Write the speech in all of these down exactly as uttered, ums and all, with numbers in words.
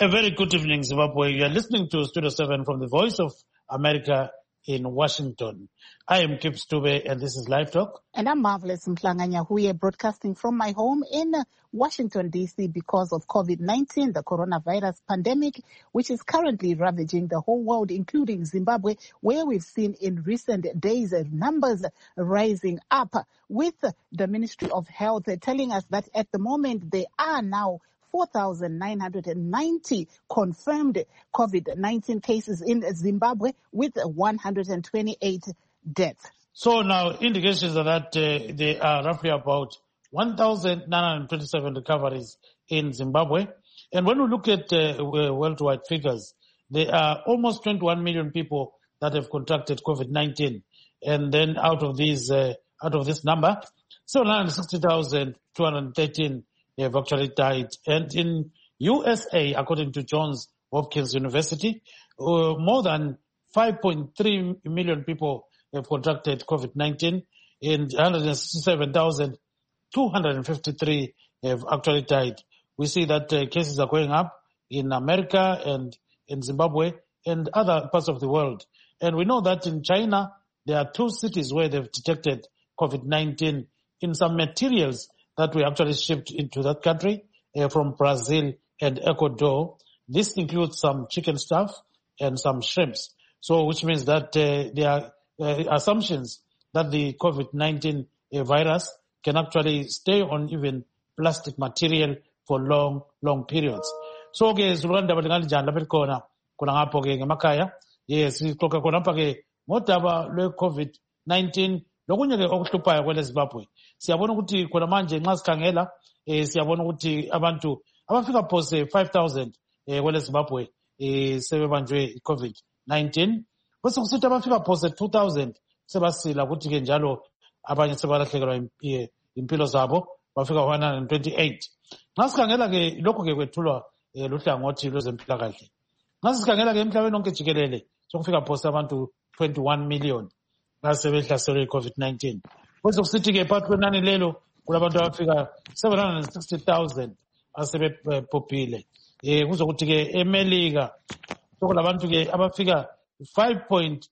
A very good evening, Zimbabwe. You are listening to Studio seven from the Voice of America in Washington. I am Kip Stube, and this is Live Talk. And I'm Marvelous Mhlanga-Nyahuye, broadcasting from my home in Washington, D C because of COVID nineteen, the coronavirus pandemic, which is currently ravaging the whole world, including Zimbabwe, where we've seen in recent days numbers rising up, with the Ministry of Health telling us that at the moment there are now four thousand nine hundred ninety confirmed COVID nineteen cases in Zimbabwe, with one hundred twenty-eight deaths. So now indications are that uh, there are roughly about one thousand nine hundred twenty-seven recoveries in Zimbabwe. And when we look at uh, worldwide figures, there are almost twenty-one million people that have contracted COVID nineteen. And then out of these, uh, out of this number, seven hundred sixty thousand two hundred thirteen have actually died. And in U S A, according to Johns Hopkins University, uh, more than five point three million people have contracted COVID nineteen, and one hundred sixty-seven thousand two hundred fifty-three have actually died. We see that uh, cases are going up in America and in Zimbabwe and other parts of the world. And we know that in China, there are two cities where they've detected COVID nineteen in some materials that were actually shipped into that country uh, from Brazil and Ecuador. This includes some chicken stuff and some shrimps. So, which means that uh, there are uh, assumptions that the COVID nineteen uh, virus can actually stay on even plastic material for long, long periods. So, ke zulanda balingali janda belikona kuna hapo ke ngemakaya. Yes, kutoka kuna hapa ke ngotaba le COVID nineteen lokunye ke okuhluphayo kwele Zimbabwe. Siyabona ukuthi kuna manje nxa sikhangela eh siyabona ukuthi abantu abafika phose five thousand eh kwele Zimbabwe eh sebebanjwe COVID nineteen. Bese kusithi abafika phose two thousand sebasila ukuthi ke njalo abanye sebalahlekelwa impilo zabo bafika one hundred twenty-eight. Nxa sikhangela ke lokho ke kwethulwa eh luhlangothi lwezempilakahle. Nxa sikhangela ke emhlabeni wonke jikelele sokufika phose abantu twenty-one million basebehlaselwe COVID nineteen. Bese kusithi ke phakathi kwenani lelo kulabantu abafika seven hundred sixty thousand asebebhubhile. Eh kuzokuthi ke eMelika sokulabantu ke abafika five point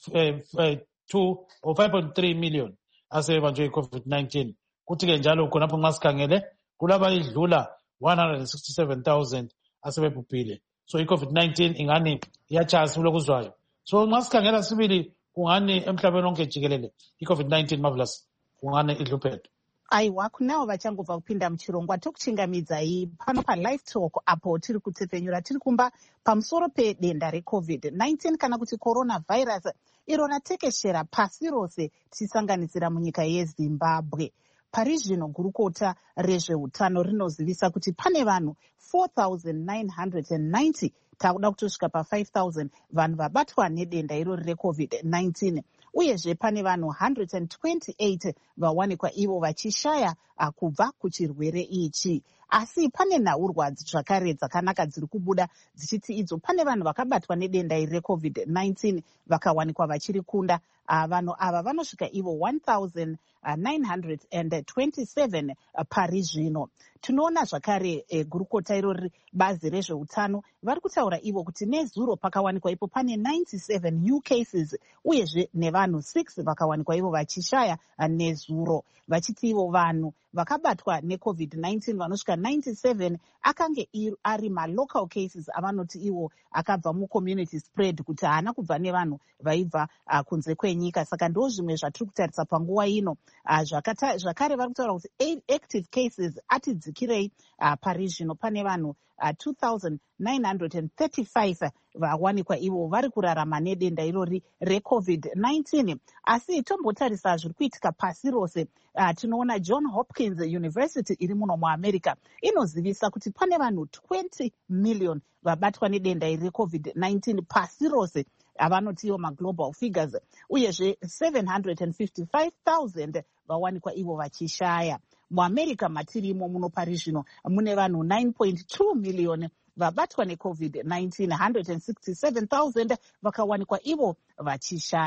two or five point three million asebebanjwe COVID nineteen. Kuthi ke njalo khonapho nxa sikhangele kulaba idlula one hundred sixty-seven thousand asebebhubhile. So i-COVID nineteen ingani iyachasa lokuzwayo. So nxa sikhangela sibili kungani emhlabeni wonke jikelele i-COVID nineteen Marvelous kungani idluphetho. Aiwa, kunawo vachangobva kupinda muchirongwa tokuchingamidzai pano paLive Talk apo tiri kutepfenyura tiri kumba pamusoro pedenda reCovid nineteen kana kuti coronavirus iro ratekeshera pasi rose tichisanganisira munyika yeZimbabwe. Pari zvino gurukota rezveutano rinozivisa kuti pane vanhu four thousand nine hundred ninety takuda kutosvika pa five thousand vanhu vabatwa nedenda irori reCovid nineteen. Uyezve pane vanhu one hundred twenty-eight vawanikwa ivo vachishaya kubva kuchirwere ichi. Asi pane nhaurwa zvakare dzakanaka dziri kubuda dzichiti idzo pane vanhu vakabatwa nedenda iri reCovid nineteen vakawanikwa vachiri kunda. Vanhu ava vanosvika ivo one thousand nine hundred twenty-seven pari zvino. Tinoona zvakare eh, gurukota irori bazi rezveutano vari kutaura ivo kuti nezuro pakawanikwa ipo pane ninety-seven new cases uyezve nevanhu six vakawanikwa ivo vachishaya nezuro. Vachiti ivo vanhu vakabatwa neCovid nineteen vanosvika ninety-seven akange ari malocal cases avanoti ivo akabva mucommunity spread kuti haana kubva nevanhu vaibva uh, kunze kwenyika. Saka ndo zvimwe zvatiri kutarisa panguva ino. Uh, zvakata, zvakare vari kutaura kuti active cases ati dzikirei uh, pari zvino pane vanhu uh, two thousand nine hundred thirty-five vawanikwa ivo vari kurarama nedenda irori reCovid nineteen. Asi tombotarisa zviri kuitika pasi rose. Uh, tinoona John Hopkins University iri muno muAmerica inozivisa kuti pane vanhu twenty million vabatwa nedenda iri reCovid nineteen pasi rose. Avanoti iwo maglobal figures. Uyezve seven hundred fifty-five thousand vawanikwa ivo vachishaya. MuAmerica matirimo muno pari zvino mune vanhu nine point two million vabatwa neCovid nineteen, one hundred sixty-seven thousand vakawanikwa ivo vachishaya.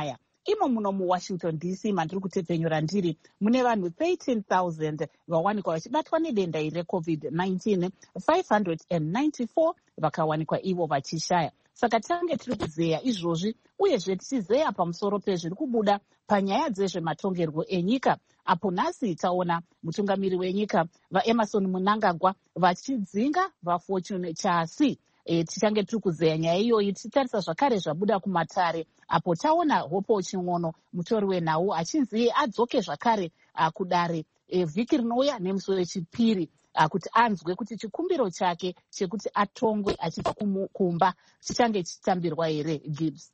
imo muno muwashington D C mandiri kutepfenyura ndiri mune vanhu thirteen thousand vawanikwa vachibatwa nedenda iri recovid nineteen, five hundred ninety-four vakawanikwa ivo vachishaya. Saka tange tiri kuzeya izvozvi uyezve tichizeya pamusoro pezviri kubuda panyaya dzezvematongerwo enyika, apo nhasi taona mutungamiri wenyika vaEmmerson Mnangagwa vachidzinga vaFortune Chasi. E, tichange tiri kuzeya nyaya iyoyi tichitarisa zvakare zvabuda kumatare, apo taona Hopo Ching'ono mutori wenhau achinzi adzoke zvakare kudare e, vhiki rinouya nemusi wechipiri kuti anzwe kuti chikumbiro chake chekuti atongwe achibva kumba chichange chichitambirwa here. Gibbs.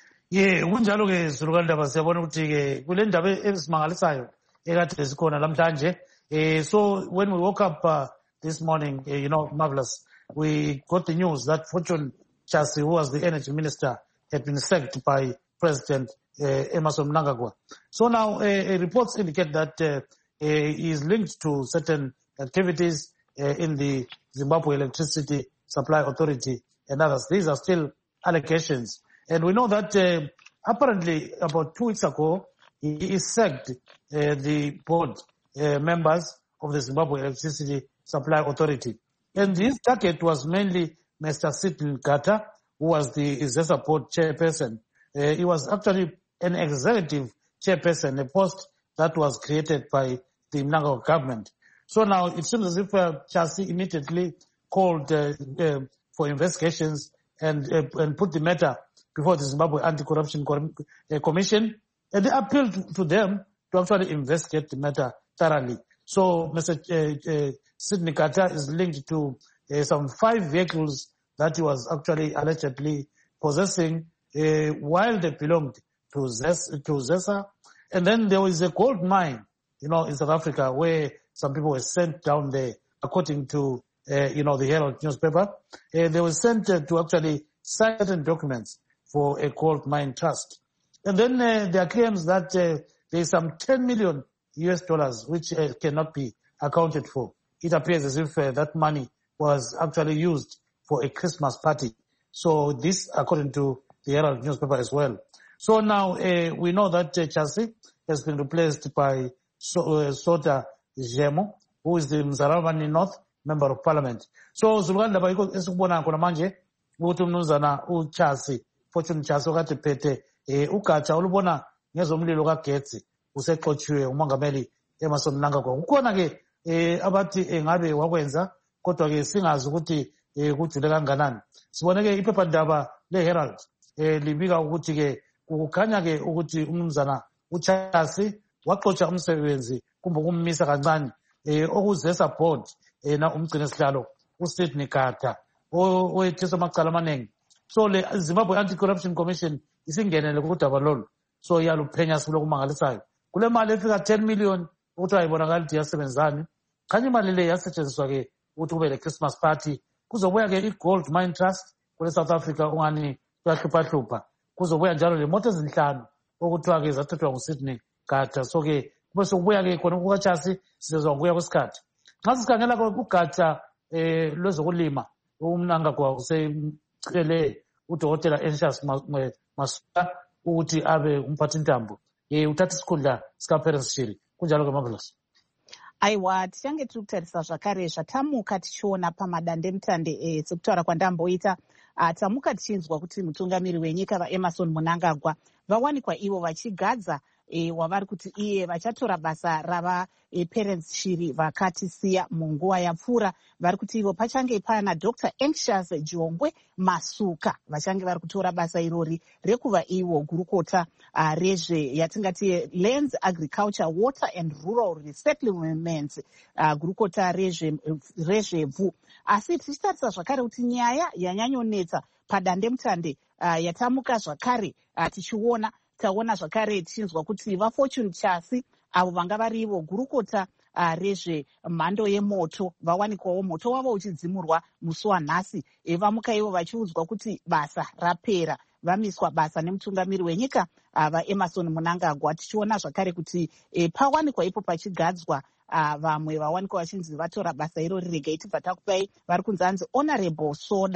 Ye kunjalo ke Zulukalindaba siyabona ukuthi ke kule ndaba esimangalisayo ekade esikhona namhlanje. Eh, so when we woke up uh, this morning, uh, you know, Marvelous, we got the news that Fortune Chasi, who was the energy minister, had been sacked by President uh, Emmerson Mnangagwa. So now uh, reports indicate that uh, uh, he is linked to certain activities uh, in the Zimbabwe Electricity Supply Authority and others. These are still allegations. And we know that uh, apparently about two weeks ago, he sacked uh, the board uh, members of the Zimbabwe Electricity Supply Authority. And his target was mainly Mister Sidney Gata, who was the ZESA board chairperson. Uh, he was actually an executive chairperson, a post that was created by the Mnangagwa government. So now it seems as if uh, Chasi immediately called uh, uh, for investigations and, uh, and put the matter before the Zimbabwe Anti-Corruption Commission, and they appealed to them to actually investigate the matter thoroughly. So Mister Uh, uh, Sidney Gata is linked to uh, some five vehicles that he was actually allegedly possessing uh, while they belonged to ZESA, to ZESA. And then there was a gold mine, you know, in South Africa where some people were sent down there, according to, uh, you know, the Herald newspaper. Uh, they were sent uh, to actually sign certain documents for a gold mine trust. And then uh, there are claims that uh, there is some ten million U S dollars which uh, cannot be accounted for. It appears as if uh, that money was actually used for a Christmas party. So this, according to the Herald newspaper as well. So now uh, we know that uh, Chasi has been replaced by so, uh, Sota Jemo, who is the Mzarabani North Member of Parliament. So Zulukalindaba iko esikubona khona manje ukuthi umnumzana uChasi, Fortune Chasi okade phethe eh ugatsha olubona ngezomlilo kagetsi useqotshiwe umongameli Emmerson Mnangagwa. Kukhona ke eh abathi engabe wakwenza kodwa ke singazi ukuthi eh kujule kanganani. Sibone ke iphephandaba leHerald eh libika ukuthi ke ukukhanya ke ukuthi umnumzana uChasi waxotsha umsebenzi kumbe kummisa kancane eh okuzesa board eh na umgcina sihlalo uSidney Gata owethesa amacala amaningi. So le Zimbabwe Anti-Corruption Commission isingenele kudaba lolu. So iyaluphenya sibule kumangalisayo. Kule mali efika ten million ukuthi ayibonakala ukuthi yasebenzani. Khanya imali le yasetshenziswa ke ukuthi kube le Christmas party. Kuzobuya ke i-Gold Mine Trust kule South Africa ungani kuyahlupha-hlupha. Kuzobuya njalo le moto ezinhlanu okuthiwa ke zathathwa nguSidney Gata. So ke kube sokubuya ke khona kukaChasi sizezwa ngokuya kwesikhathi. Nxa sikhangela kugatsha eh lwezokulima uMnangagwa usecele uDokotela Anxious Masuka ukuthi abe umphathintambo eh uthatha isikhundla sika Perez Shiri. Kunjalo ke Marvelous. Aiwa, tichange tiri kutarisa zvakare zvatamuka tichiona pamadandemutande e, sekutaura kwandamboita uh, tamuka tichinzwa kuti mutungamiri wenyika vaEmmerson Mnangagwa vawanikwa ivo vachigadza e, wavari kuti iye vachatora basa rava e, Perez Shiri vakatisiya munguva yapfuura. Vari kuti ivo pachange pana Doctor Anxious Jongwe Masuka vachange vari kutora basa irori rekuva ivo gurukota uh, rezve yatingati Lands, Agriculture, Water and Rural Resettlements, uh, gurukota rezvevhu. Asi tichitarisa zvakare kuti nyaya yanyanyonetsa padandemutande uh, yatamuka zvakare uh, tichiona taona zvakare tichinzwa kuti vaFortune Chasi avo vanga vari ivo gurukota uh, rezve mhando yemoto vawanikwawo moto wavo uchidzimurwa musi wanhasi. E, vamuka ivo vachiudzwa kuti basa rapera, vamiswa basa nemutungamiri wenyika uh, vaEmmerson Mnangagwa. Tichiona zvakare kuti e, pawanikwa ipo pachigadzwa uh, vamwe vawanikwa vachinzi vatora basa irori. Regai tibva takupai vari kunzi anzi Honorable Soda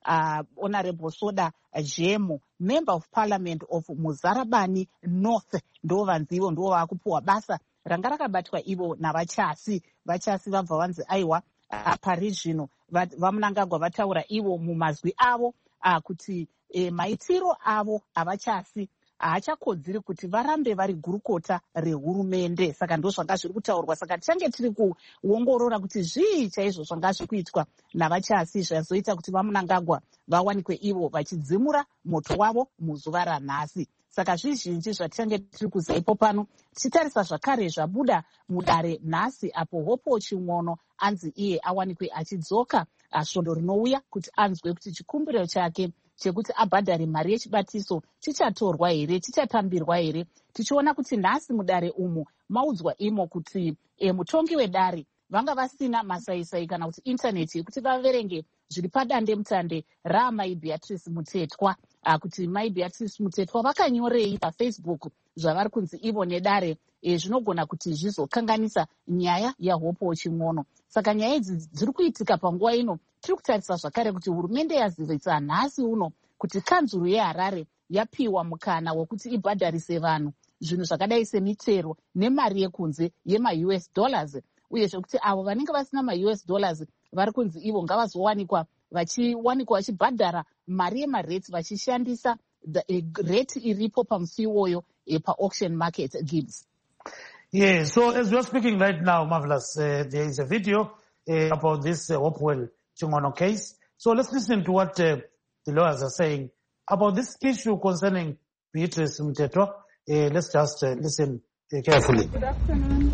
uh, Honorable Soda Jemo, Member of Parliament of Muzarabani North, ndo vanzivo ndo vakupuwa basa ranga rakabatwa ivo navachasi vachasi vabva vanzi aiwa uh, pari zvino vamunangagwa vataura ivo mumazwi avo uh, kuti e, maitiro avo avachasi haachakodzeri kuti varambe vari gurukota rehurumende. Saka ndo zvanga zviri kutaurwa. Saka tichange tiri kuongorora kuti zvii chaizvo zvanga zviri kuitwa navachasi zvazoita kuti vamunangagwa vawanikwe ivo vachidzimura moto wavo muzuva ranhasi. Saka zvizhinji zvatichange tiri kuzaipo pano, tichitarisa zvakare zvabuda mudare nhasi apo Hope Chimwono anzi iye awanikwe achidzoka svondo rinouya kuti anzwe kuti chikumbiro chake chekuti abhadhare mari yechibatiso chichatorwa here, chichatambirwa here. Tichiona kuti nhasi mudare umu maudzwa imo kuti e, mutongi wedare vanga vasina masaisai kana kuti intaneti yekuti vaverenge zviri padande mutande raamai Beatrice Mutetwa. Kuti mai Beatrice Mutetwa vakanyorei paFacebook zvavari kunzi ivo nedare e, zvinogona kuti zvizokanganisa nyaya yaHope Chimwono. Saka nyaya idzi dziri kuitika panguva ino. Tiri kutarisa zvakare kuti hurumende yazivisa nhasi uno kuti kanzuru yeHarare yapiwa mukana wekuti ibhadharise vanhu zvinhu zvakadai semitero nemari yekunze yema-U S dollars, uyezve kuti avo vanenge vasina ma-U S dollars vari kunzi ivo ngavazowanikwa vachiwanikwa vachibhadhara mari yemarate vachishandisa rate iripo pamusi iwoyo pa-auction market. Gibbs. Yeah, so as we're speaking right now, Marvelous, uh, there is a video uh, about this uh, Hopewell Chimwono case. So let's listen to what uh, the lawyers are saying about this issue concerning Beatrice Mutetwa. Uh, let's just uh, listen uh, carefully. Good afternoon.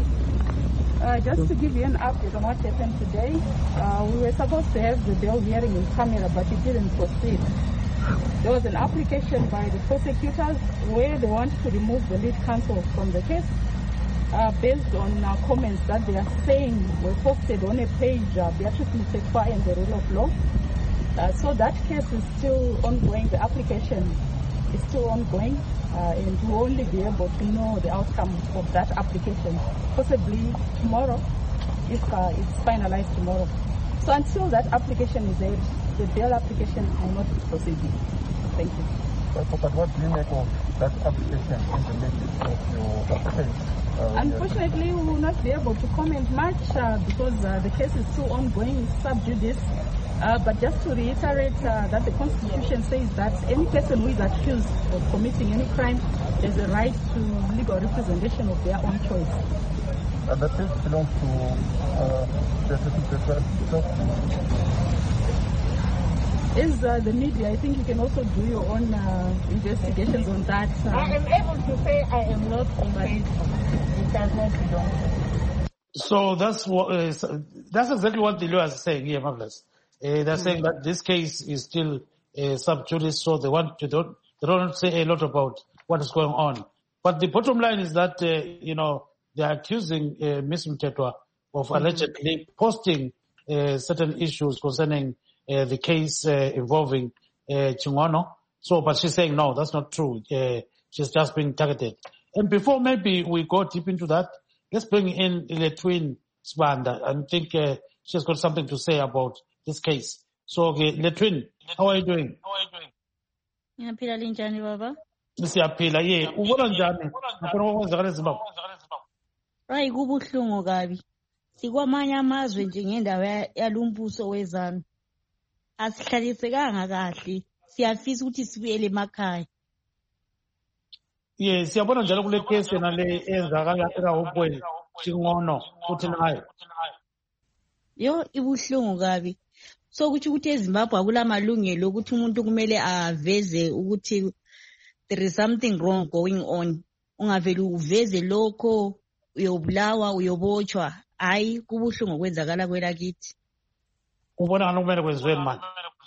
Uh, just to give you an update on what happened today, uh, we were supposed to have the bail hearing in camera, but it didn't proceed. There was an application by the prosecutors where they want to remove the lead counsel from the case uh, based on uh, comments that they are saying were posted on a page, uh, Beatrice Mutetwa and the Rule of Law. Uh, so that case is still ongoing. The application is still ongoing, uh, and we'll only be able to know the outcome of that application possibly tomorrow, if uh, it's finalized tomorrow. So until that application is aired, the bail application will not be proceeding. Thank you. But, but what do you make of that application in the latest of your case? Uh, Unfortunately, we will not be able to comment much uh, because uh, the case is still ongoing, sub judice. Uh, but just to reiterate uh, that the Constitution says that any person who is accused of committing any crime has a right to legal representation of their own choice. And that case belongs to uh, the As uh, the media, I think you can also do your own uh, investigations on that. Uh, I am able to say I am not involved. It does not belong. So that's what uh, that's exactly what the lawyers are saying here, Marvelous. Uh, they're mm-hmm. saying that this case is still uh, sub judice, so they want to don't they don't say a lot about what is going on. But the bottom line is that uh, you know they are accusing uh, Miz Mutetwa of mm-hmm. allegedly posting uh, certain issues concerning uh, the case uh, involving uh, Chimwono. So, but she's saying no, that's not true. Uh, she's just being targeted. And before maybe we go deep into that, let's bring in Letwin Sibanda. I think uh, she's got something to say about this case. So, okay, Letwin, how are you doing? How are you doing? Ngiyaphila linjani baba? Siyaphila, ye. Ubona njani? Ngifuna ukwenzakala eZimbabwe. Hayi kubuhlungu kabi. Sikwamanye amazwe nje ngendawo yalumbuso wezanu. Asihlalisekanga kahle. Siyafisa ukuthi sibuyele emakhaya. Ye, siyabona njalo kule case nale enzakala eHope Chimwono uthi nayo. Yo ibuhlungu kabi. So kuthi ukuthi eZimbabwe akulamalungelo ukuthi umuntu kumele aveze ukuthi there is something wrong going on. Ungavele uveze lokho uyobulawa uyobotshwa. Hayi kubuhlungu kwenzakala kwelakithi. Ubona ngani kumele kwenziweni manje?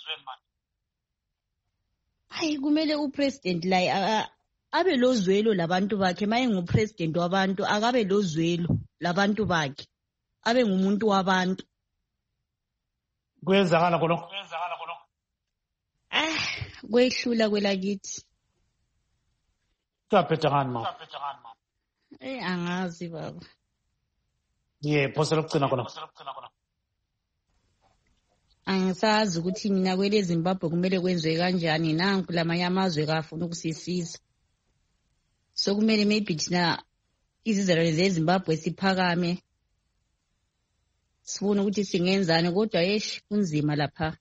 Hayi kumele upresident la abe lozwelo labantu bakhe. Maye ngupresident wabantu akabe lozwelo labantu bakhe. Abe ngumuntu wabantu. Kwenzakala khona. Ah, kwehlula kwelakithi. Kaphetha ngani ma? Eh angazi baba. Yeah, phosela ukugcina khona. angisazi ukuthi mina kwele Zimbabwe kumele kwenziwe kanjani nanku lamanye amazwe kafuna ukusisiza. So kumele maybe thina izizalwane zeZimbabwe siphakame sifuna ukuthi singenzani kodwa yesh kunzima lapha.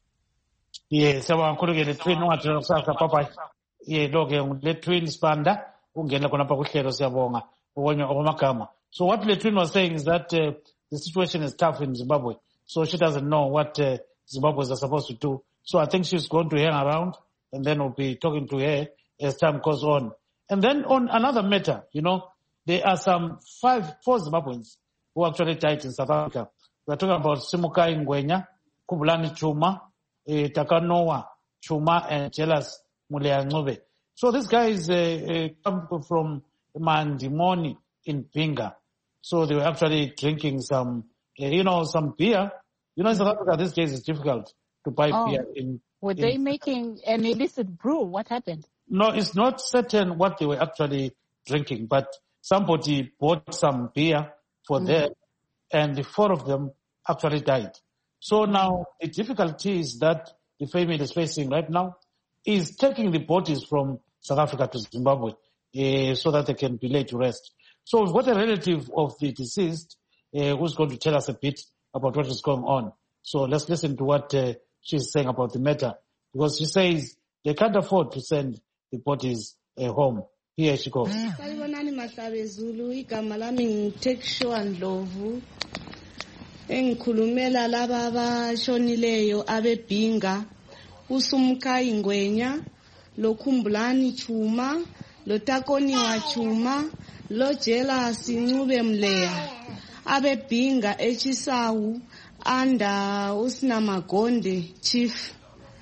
Yes, siyabonga kakhulu ke le twin ungathina kusasa papa. Ye lo ke le twin Sibanda ungena khona lapha kuhlelo siyabonga okonye okwamagama. So what the twin was saying is that uh, the situation is tough in Zimbabwe. So she doesn't know what uh, Zimbabweans are supposed to do. So I think she's going to hang around and then we'll be talking to her as time goes on. And then on another matter, you know, there are some five, four Zimbabweans who actually died in South Africa. We're talking about Simukai Ngwenya, Khumbulani Chuma, eh, Takanoa Chuma, and Jealous Muleangube. So these guys uh, uh, come from Mandimoni in Pinga. So they were actually drinking some, uh, you know, some beer. You know, in South Africa, these days it's difficult to buy Oh. beer. In, Were in, they making an illicit brew? What happened? No, it's not certain what they were actually drinking, but somebody bought some beer for Mm. them, and the four of them actually died. So now the difficulty is that the family is facing right now is taking the bodies from South Africa to Zimbabwe uh, so that they can be laid to rest. So we've got a relative of the deceased uh, who's going to tell us a bit about what is going on. So let's listen to what uh, she's saying about the matter, because she says they can't afford to send the bodies uh, home. Here she goes. Salibonani Mahlabe Zulu, igama lami ngithekishowa Ndlovu. Engikhulumela laba abashonileyo abebhinga, uSumkai Ngwenya, lo Khumbulani Chuma, lo Takoniwa Chuma, lo Jealous Ncube Mleya, abebhinga eChisawu anda uSinamagonde chief.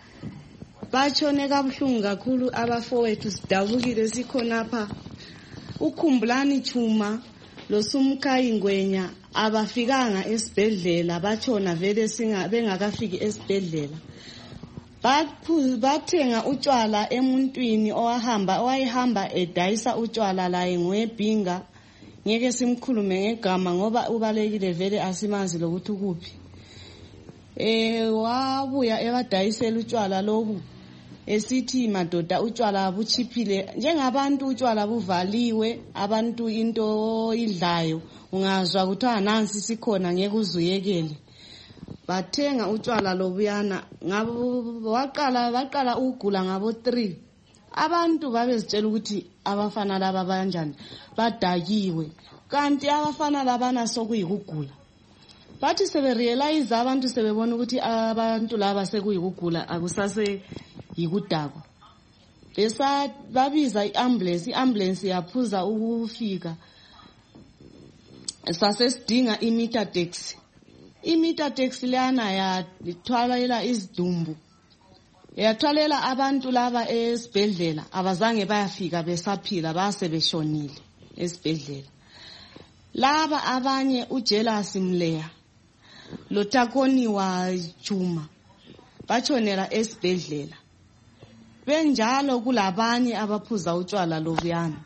Bachone kabuhlungu kakhulu abafowethu sidabukile sikhonapha. uKhumbulani Chuma lo Sumkai Ngwenya abafikanga esibhedlela, bachona vele singa bengakafiki esibhedlela. Baphuza bathenga utshwala emuntwini owahamba owayihamba edayisa utshwala laye ngwebhinga. Ngeke simkhulume ngegama ngoba ubalekile vele asimazi lokuthi kuphi. Eh wabuya ebadayisela utshwala lobu esithi madoda utshwala buchiphile njengabantu utshwala buvaliwe, abantu into idlayo ungazwa kuthiwa nansi sikhona ngeke uzuyekele. Bathenga utshwala lobuyana ngabo waqala baqala ukugula ngabo three. Abantu babezitshela ukuthi abafana laba banjani badakiwe, kanti abafana labana sokuyikugula. Bathi sebe realize abantu sebebona ukuthi abantu laba sekuyikugula akusase yikudakwa. Besa babiza iambulance, iambulance yaphuza ukufika. Sase sidinga imeter taxi. Imeter taxi lana yathwalela izidumbu. Yathwalela abantu laba esibhedlela abazange bayafika besaphila basebeshonile esibhedlela. Laba abanye uJealous Mleya lo Takoniwa Chuma bachonela esibhedlela. Benjalo kulabanye abaphuza utshwala lobuyana.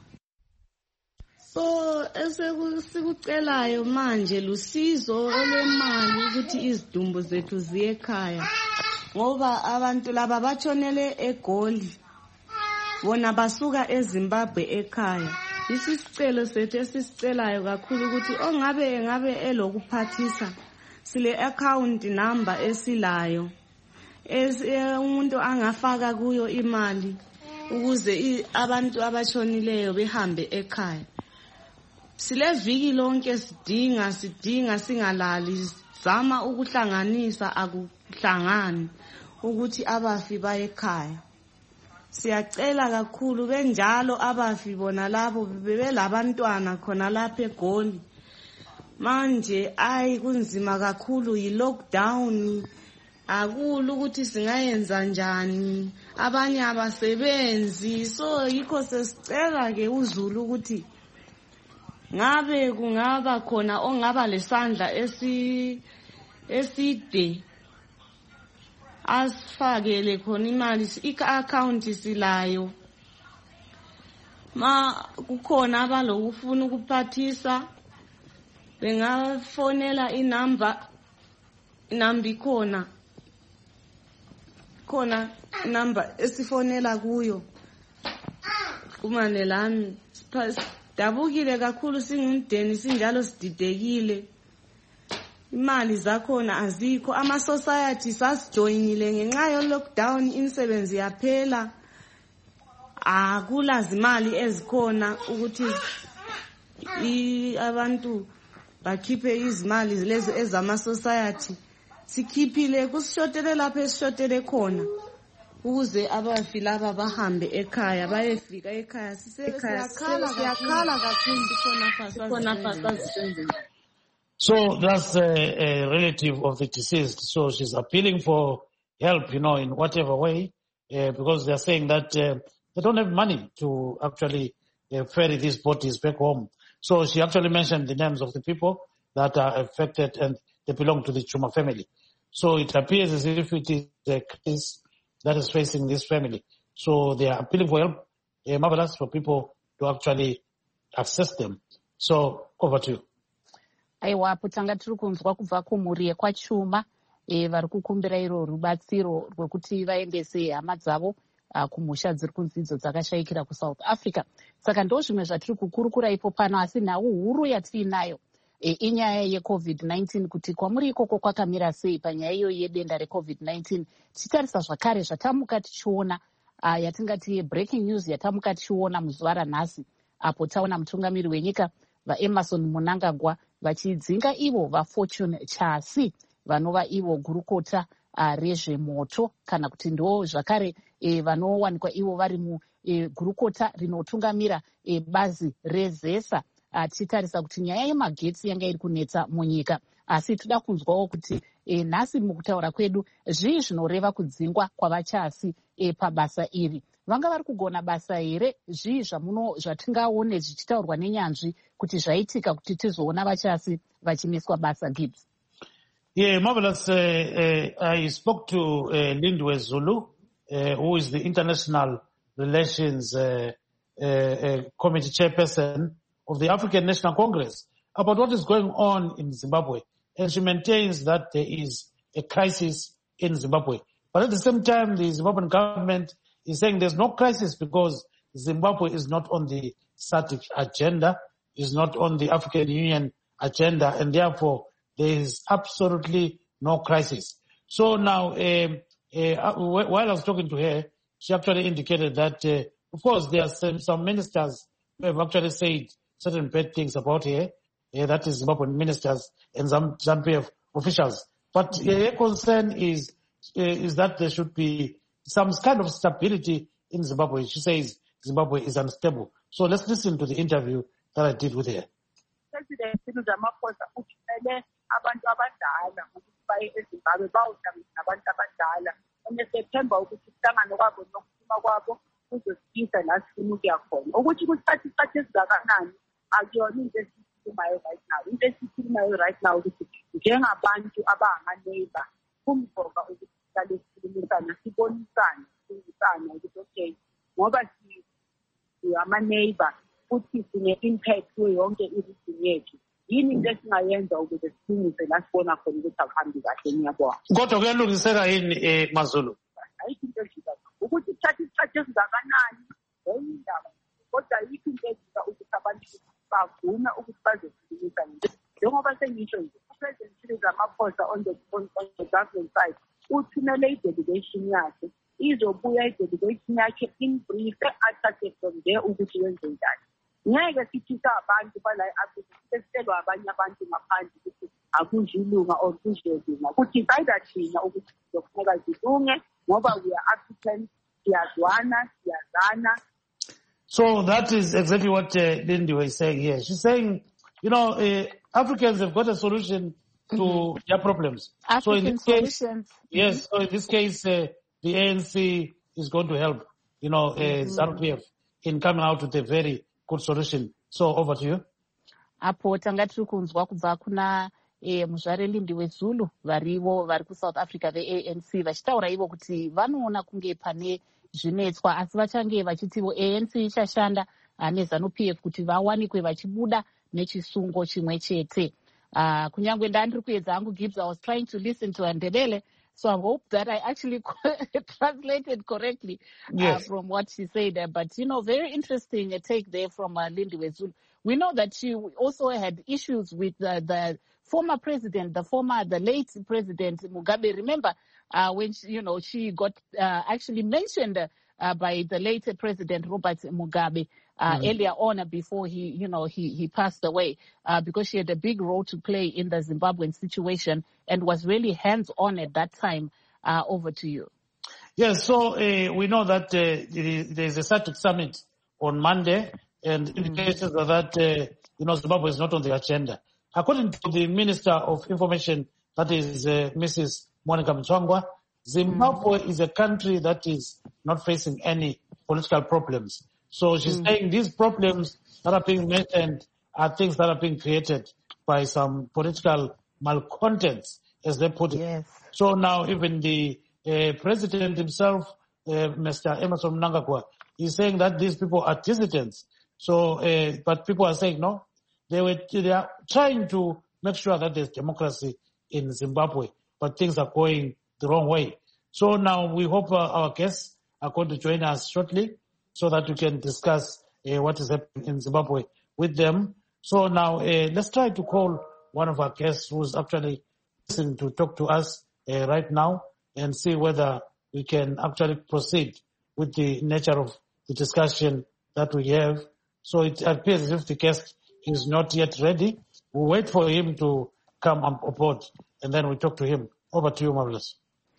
So esekucelayo manje lusizo olwemali ukuthi izidumbu zethu ziye ekhaya, ngoba abantu laba bachonele eGoli bona basuka eZimbabwe ekhaya. Isicelo sethu esisicelayo kakhulu ukuthi ongabe ngabe elokuphathisa sile account number esilayo es umuntu angafaka kuyo imali ukuze abantu abachonileyo behambe ekhaya. Sile viki lonke sidinga sidinga singalali, zama ukuhlanganisa akuhlangani ukuthi abafi baye ekhaya. Siyacela kakhulu benjalo abafi bona labo bebelabantwana khona lapha eGoli. Manje ayi kunzima kakhulu yi lockdown, akulu ukuthi singayenza njani, abanye abasebenzi. So yikho sesicela ke uZulu ukuthi ngabe kungaba khona ongaba lesandla esi eside asifakele khona imali, i-account silayo. Ma kukhona abalokufuna ukuphathisa bengafonela inamba inamba ikhona khona number esifonela kuyo kumane lami dabukile kakhulu singumdeni sinjalo sididekile imali zakhona azikho ama society sasijoinile ngenxa yo lockdown insebenzi yaphela akula zimali ezikhona ukuthi abantu bakhiphe izimali lezi ezama society sikhiphile kusishotele lapho esishotele khona ukuze abafila aba bahambe ekhaya bayefika ekhaya sisiyakhala siyakhala kakhulu khona fasa. So that's a, a relative of the deceased. So she's appealing for help, you know, in whatever way, uh, because they're saying that uh, they don't have money to actually uh, ferry these bodies back home. So she actually mentioned the names of the people that are affected and they belong to the Chuma family. So it appears as if it is a case that is facing this family. So they are appealing for help, uh, marvelous for people to actually access them. So over to you. Aiwa putanga tiri kunzwa kubva kumhuri yekwachuma e, vari kukumbira iro rubatsiro rwekuti vaendese hama dzavo uh, kumusha dziri kunzidzo dzakashayikira kuSouth Africa. Saka ndo zvimwe zvatiri kukurukura ipo pano, asi nhau huru yatiinayo e, inyaya yecovid nineteen kuti kwamuri ikoko kwakamira sei panyaya iyo yedenda recovid nineteen. Tichitarisa zvakare zvatamuka tichiona uh, yatingati breaking news yatamuka tichiona muzuva ranhasi apo taona mutungamiri wenyika vaEmmerson Mnangagwa vachidzinga ivo vaFortune Chasi vanova ivo gurukota uh, rezvemoto kana kuti ndo zvakare e, vanowanikwa ivo vari mugurukota e, rinotungamira e, bazi rezesa. Uh, tichitarisa kuti nyaya yemagetsi yanga iri kunetsa munyika, asi toda kunzwawo kuti e, nhasi mukutaura kwedu zvii zvinoreva kudzingwa kwavachasi e, pabasa iri. Vanga vari kugona basa here? Zvii zvamuno zvatingaone zvichitaurwa nenyanzvi kuti zvaitika kuti tizoona vachasi vachimiswa basa? Gibbs. Yeah, marvelous. Uh, uh, I spoke to uh, Lindwe Zulu, uh, who is the International Relations uh, uh, uh, Committee Chairperson of the African National Congress, about what is going on in Zimbabwe. And she maintains that there is a crisis in Zimbabwe. But at the same time, the Zimbabwean government is saying there's no crisis because Zimbabwe is not on the SADC agenda, is not on the African Union agenda, and therefore there is absolutely no crisis. So now, um, uh, while I was talking to her, she actually indicated that, uh, of course, there are some, some ministers who have actually said certain bad things about her, uh, that is Zimbabwean ministers and some ZANU-P F officials. But uh, her concern is, uh, is that there should be some kind of stability in Zimbabwe. She says Zimbabwe is unstable. So let's listen to the interview that I did with her. President Ramaphosa uthumele abantu abadala ukuthi baye eZimbabwe bawuhlangana nabantu abadala onesethemba ukuthi kuhlangane kwabo nokuphuma kwabo kuzosikisa la sifuna ukuya khona. Ukuthi kuthatha isikhathi esingakanani akuyona into esikhulumayo right now. Into esikhulumayo right now ukuthi njengabantu abanga-neighbor kumqoka ukuthi sihlale sikhulumisana sibonisane sibonisane ukuthi okay ngoba ama-neighbor futhi sine-impact kuyo yonke i-region yethu, yini into esingayenza ukuze silungise la sibona khona ukuthi akuhambi kahle? Ngiyabonga. Kodwa kuyalungiseka yini eh, Mazulu? Ayikho into ejika ukuthi kuthatha isikhathi esingakanani enye indaba, kodwa ayikho into ejika ukuthi abantu bavume ukuthi bazokhulumisana. Njengoba sengisho nje uPresident Cyril Ramaphosa on the on the government side uthumele i-delegation yakhe, izobuya i-delegation yakhe in brief athathe from there ukuthi wenze njani. Ngeke sithisa abantu bala e-Afrika sesitshelwa abanye abantu ngaphandle ukuthi akuzilunga or kuzilunga, ukuthi sayida thina ukuthi sizofuneka zilunge ngoba we are African, siyazwana siyazana. So that is exactly what uh, Lindy was saying here. She's saying, you know, uh, Africans have got a solution to mm-hmm. their problems. African so in this solutions. Case, yes, so in this case, uh, the A N C is going to help, you know, uh, mm-hmm. ZANU-P F in coming out with a very good solution. So over to you. Apo tanga tiri kunzwa kubva kuna e, muzvare Lindiwe Zulu varivo vari kuSouth Africa ve-A N C vachitaura ivo kuti vanoona kunge pane zvinetswa, asi vachange vachitivo A N C ichashanda neZANU-P F kuti vawanikwe vachibuda nechisungo chimwe chete. Uh, kunyangwe ndandiri kuedza hangu Gibbs, I was trying to listen to Ndebele So I hope that I actually translated correctly yes. uh, from what she said. Uh, but, you know, very interesting uh, take there from uh, Lindiwe Zulu. We know that she also had issues with uh, the former president, the former, the late President Mugabe. Remember uh, when, she, you know, she got uh, actually mentioned uh, uh, by the late President Robert Mugabe uh, mm-hmm. earlier on before he, you know, he, he passed away uh, because she had a big role to play in the Zimbabwean situation and was really hands-on at that time. Uh, over to you. Yes, so uh, we know that uh, there is a SADC summit on Monday, and mm-hmm. indications are that uh, you know Zimbabwe is not on the agenda. According to the Minister of Information, that is uh, Missus Monica Mtswangwa, Zimbabwe mm-hmm. is a country that is not facing any political problems. So she's mm-hmm. saying these problems that are being mentioned are things that are being created by some political malcontents, as they put it. Yes. So now even the uh, president himself, uh, Mister Emmerson Mnangagwa, is saying that these people are dissidents. So, uh, but people are saying no, they were they are trying to make sure that there's democracy in Zimbabwe, but things are going the wrong way. So now we hope uh, our guests are going to join us shortly, so that we can discuss uh, what is happening in Zimbabwe with them. So now uh, let's try to call one of our guests who's actually listening to talk to us uh, right now and see whether we can actually proceed with the nature of the discussion that we have. So it appears as if the guest is not yet ready. We'll wait for him to come on board and then we talk to him. Over to you, Marvelous.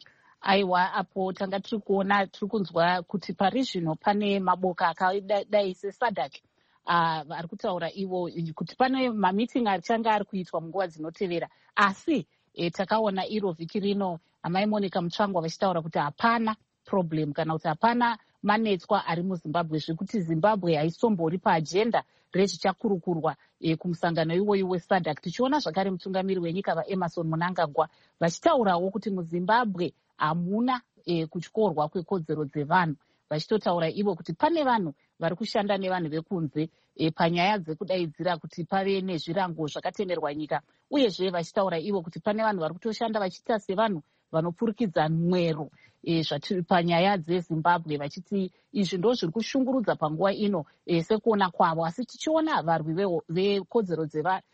Aiwa apo tanga tiri kuona tiri kunzwa kuti pari zvino pane maboka akadai sesadhaki uh, ari kutaura ivo kuti pane mamiting achanga ari kuitwa munguva dzinotevera asi E, takaona iro vhiki rino amai Monica Mtswangwa vachitaura kuti hapana problem kana kuti hapana manetswa ari muZimbabwe zvekuti Zimbabwe haisombori paagenda rezvichakurukurwa e, kumusangano iwoyo weSADC. Tichiona zvakare mutungamiri wenyika vaEmmerson Mnangagwa vachitaurawo kuti muZimbabwe hamuna e, kutyorwa kwekodzero dzevanhu, vachitotaura ivo kuti pane vanhu vari kushanda nevanhu vekunze e, panyaya dzekudaidzira kuti pave nezvirango zvakatemerwa nyika, uyezve vachitaura ivo kuti pane vanhu vari kutoshanda vachiita sevanhu vanopfurikidza mwero e, panyaya dzeZimbabwe, vachiti izvi ndo zviri kushungurudza panguva ino e, sekuona kwavo. Asi tichiona varwi vekodzero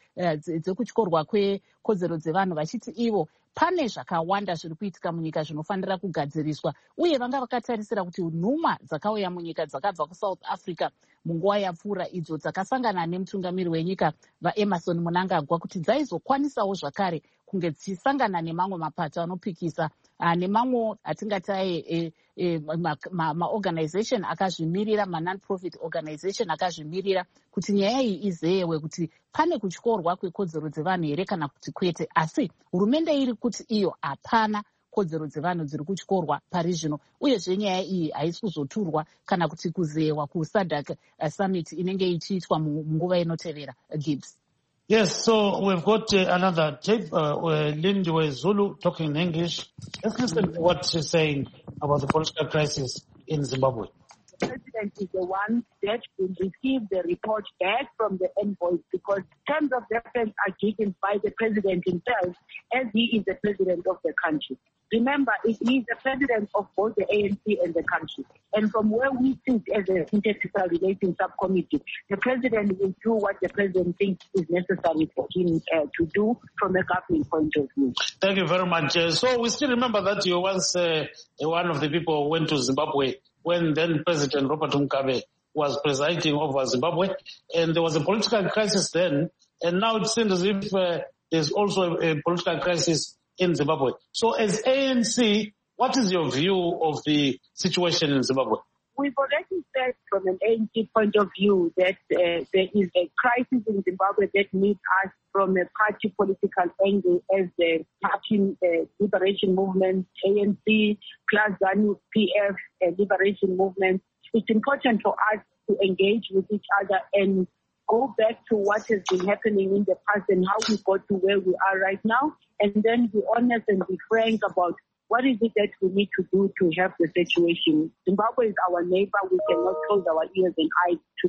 dzekutyorwa kwekodzero dzevanhu vachiti ivo pane zvakawanda zviri kuitika munyika zvinofanira kugadziriswa, uye vanga vakatarisira kuti nhumwa dzakauya munyika dzakabva kuSouth Africa munguva yapfuura idzo dzakasangana nemutungamiri wenyika vaEmmerson Mnangagwa kuti dzaizokwanisawo zvakare kunge dzichisangana nemamwe mapato anopikisa uh, nemamwe atingatai e, e, maorganization ma, ma akazvimirira ma-non-profit organization akazvimirira kuti nyaya iyi izeyewe kuti pane kutyorwa kwekodzero dzevanhu here kana kuti kwete. Asi hurumende iri kuti iyo hapana kodzero dzevanhu dziri kutyorwa pari zvino, uyezve nyaya iyi haisi kuzoturwa kana kuti kuzeyewa kuSADC uh, summit inenge ichiitwa munguva inotevera. Gibbs. Yes, so we've got uh, another tape, uh, uh, Lindiwe Zulu talking in English. Let's listen to what she's saying about the political crisis in Zimbabwe. The president is the one that will receive the report back from the envoys because terms of reference are given by the president himself as he is the president of the country. Remember, he is the president of both the A N C and the country. And from where we sit as an Interfactional Relations Subcommittee, the president will do what the president thinks is necessary for him uh, to do from a government point of view. Thank you very much. Uh, so we still remember that you once uh, one of the people who went to Zimbabwe when then President Robert Mugabe was presiding over Zimbabwe, and there was a political crisis then, and now it seems as if uh, there's also a, a political crisis in Zimbabwe. So as A N C, what is your view of the situation in Zimbabwe? We've already said from an A N C point of view that uh, there is a crisis in Zimbabwe that needs us from a party political angle as the Party uh, Liberation Movement, A N C, Class ZANU P F uh, Liberation Movement. It's important for us to engage with each other and go back to what has been happening in the past and how we got to where we are right now, and then be honest and be frank about what is it that we need to do to help the situation. Zimbabwe is our neighbor. We cannot close our ears and eyes to that.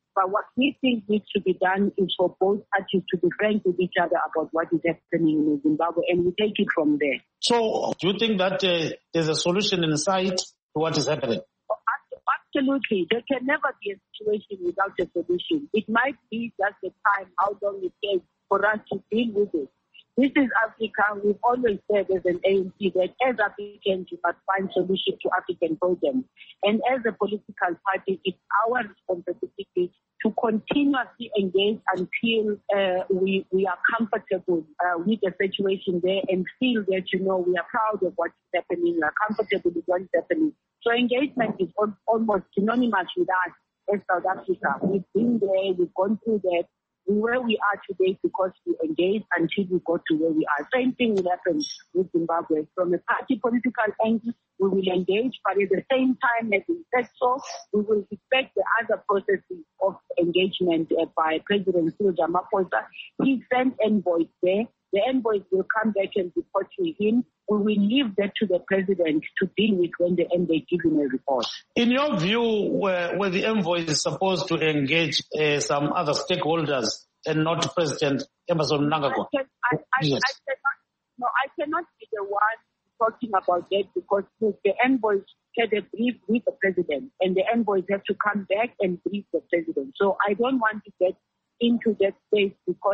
But what we think needs to be done is for both parties to be frank with each other about what is happening in Zimbabwe, and we take it from there. So do you think that uh, there's a solution in sight to what is happening? Absolutely. There can never be a situation without a solution. It might be just the time, how long it takes for us to deal with it. This is Africa. We've always said as an A N C that as Africans, we must find solutions to African problems. And as a political party, it's our responsibility to continuously engage until uh, we we are comfortable uh, with the situation there and feel that, you know, we are proud of what is happening, we are comfortable with what is happening. So engagement is al- almost synonymous with us as South Africa. We've been there, we've gone through that. Where we are today because we engage until we go to where we are. Same thing will happen with Zimbabwe. From a party political angle, we will engage, but at the same time, having said so, we will respect the other processes of engagement uh, by President Cyril Ramaphosa. He sent envoys there. The envoys will come back and report to him. We will leave that to the president to deal with when the envoy give him a report. In your view, where, where the envoy is supposed to engage uh, some other stakeholders and not President Emmerson Mnangagwa? I, can, I, I, yes. I, cannot, no, I cannot be the one talking about that because the envoys had a brief with the president and the envoys have to come back and brief the president. So I don't want to get into that space because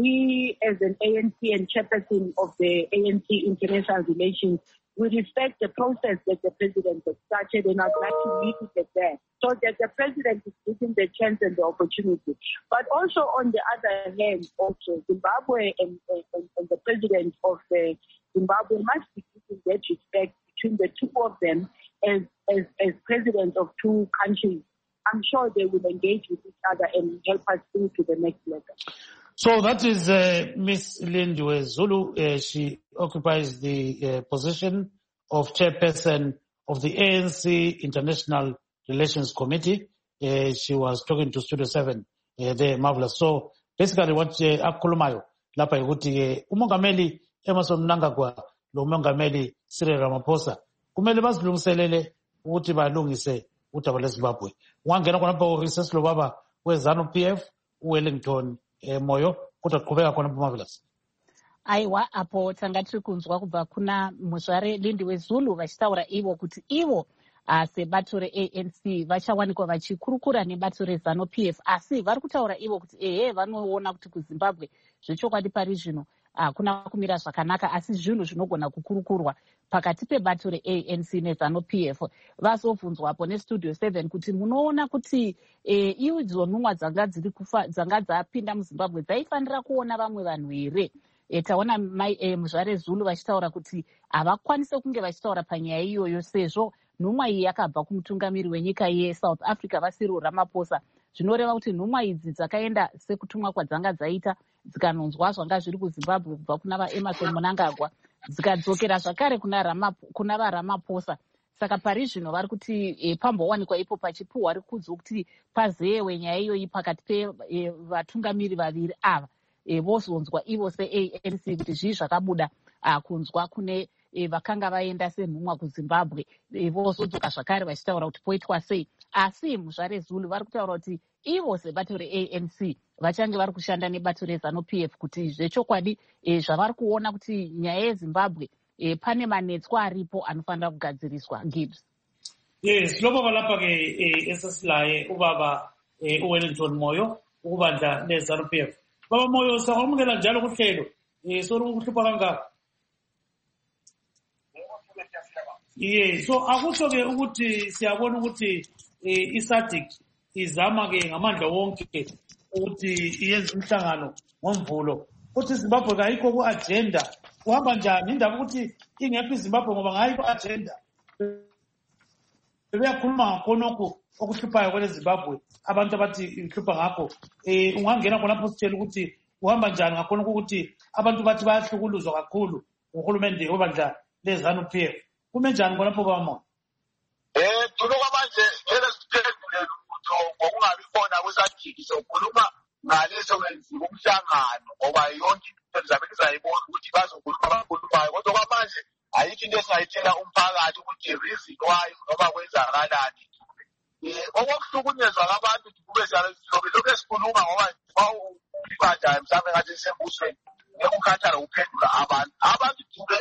we, as an A N C and chairperson of the A N C International Relations, we respect the process that the president has started, and I'd like to leave it at that, so that the president is given the chance and the opportunity. But also, on the other hand, also Zimbabwe and, and, and the president of the Zimbabwe must be given that respect between the two of them as, as, as presidents of two countries. I'm sure they will engage with each other and help us through to the next level. So that is uh, Miss Lindiwe Zulu. Uh, she occupies the uh, position of chairperson of the A N C International Relations Committee. Uh, she was talking to Studio seven uh, there, marvelous. So basically what akhulumayo lapha ukuthi umongameli Emmerson Mnangagwa lo mongameli Cyril Ramaphosa kumele bazilungiselele ukuthi balungise udaba lweZimbabwe. Wangena khonapho recess lo baba weZanu P F uWellington Eh, moyo kuti qhubeka khona Marvelous. Aiwa apo tanga tiri kunzwa kubva kuna muzvare Lindiwe Zulu vachitaura ivo kuti ivo sebato re-A N C vachawanikwa vachikurukura nebato reZanu P F, asi vari kutaura ivo kuti ehe vanoona kuti kuZimbabwe zvechokwadi pari zvino hakuna kumira zvakanaka, asi zvinhu zvinogona kukurukurwa pakati pebato re-A N C neZanu P F. Vazobvunzwapo neStudio seven kuti munoona kuti e, idzo nhumwa dzanga dziri kufa dzanga dzapinda muZimbabwe dzaifanira kuona vamwe vanhu here? E, taona e, muzvare Zulu vachitaura kuti havakwanise kunge vachitaura panyaya iyoyo sezvo nhumwa iyi yakabva kumutungamiri wenyika yeSouth Africa vaCyril Ramaphosa. Zvinoreva kuti nhumwa idzi dzakaenda sekutumwa kwadzanga dzaita dzikanonzwa zvanga zviri kuZimbabwe kubva kuna vaEmmerson Mnangagwa dzikadzokera zvakare kuna Ramaphosa, kuna vaRamaphosa. Saka pari zvino vari kuti e, pambowanikwa ipo pachipuhwa rikudzo kuti pazewe nyaya iyoyi pakati pevatungamiri e, vaviri ava e, vozonzwa ivo se-A N C kuti zvii zvakabuda kunzwa kune e, vakanga vaenda senhumwa kuZimbabwe e, vozodzoka zvakare vachitaura kuti poitwa sei. Asi muzvare Zulu vari kutaura kuti ivo sebato re-A N C vachange vari kushanda nebato reZanu P F kuti zvechokwadi e, zvavari kuona kuti nyaya yeZimbabwe e, pane manetswa aripo anofanira kugadziriswa. Gibbs. Yes, lo baba lapha ke esasilaye ubaba uWellington Moyo ukubandla leZanu P F. Baba Moyo sakwamukela njalo kuhlelo eh sori ukuhlupha kangaka. Yeah, so akusho ke ukuthi siyabona ukuthi iSADC izama ke ngamandla wonke ukuthi iyenze umhlangano ngomvulo. Uthi Zimbabwe kayikho ku agenda. Uhamba njani indaba ukuthi ingekho iZimbabwe ngoba ngayikho agenda. Beyakhuluma khonokho okuhluphayo kwele Zimbabwe. Abantu abathi ihlupha ngakho eh ungangena khona lapho sitshela ukuthi uhamba njani ngakhona ukuthi abantu bathi bayahlukuluzwa kakhulu uhulumende obandla leZanu P F. Kume njani khona lapho bama? Eh tuloka manje ele siphendule ukuthi ngokungabi khona kweSADC sokhuluma ngaleso kwenziwa umhlangano ngoba yonke into zabe izayibona ukuthi bazokhuluma abakhulumayo kodwa kwamanje ayikho into esingayitshela umphakathi ukuthi reason why ngoba kwenzakalani okokuhlukunyezwa kwabantu kube njalo sizobe lokhu esikhuluma ngoba ulibanja mhlawumbe ngathi sisembusweni ngeke ukhathale uphendula abantu abantu dube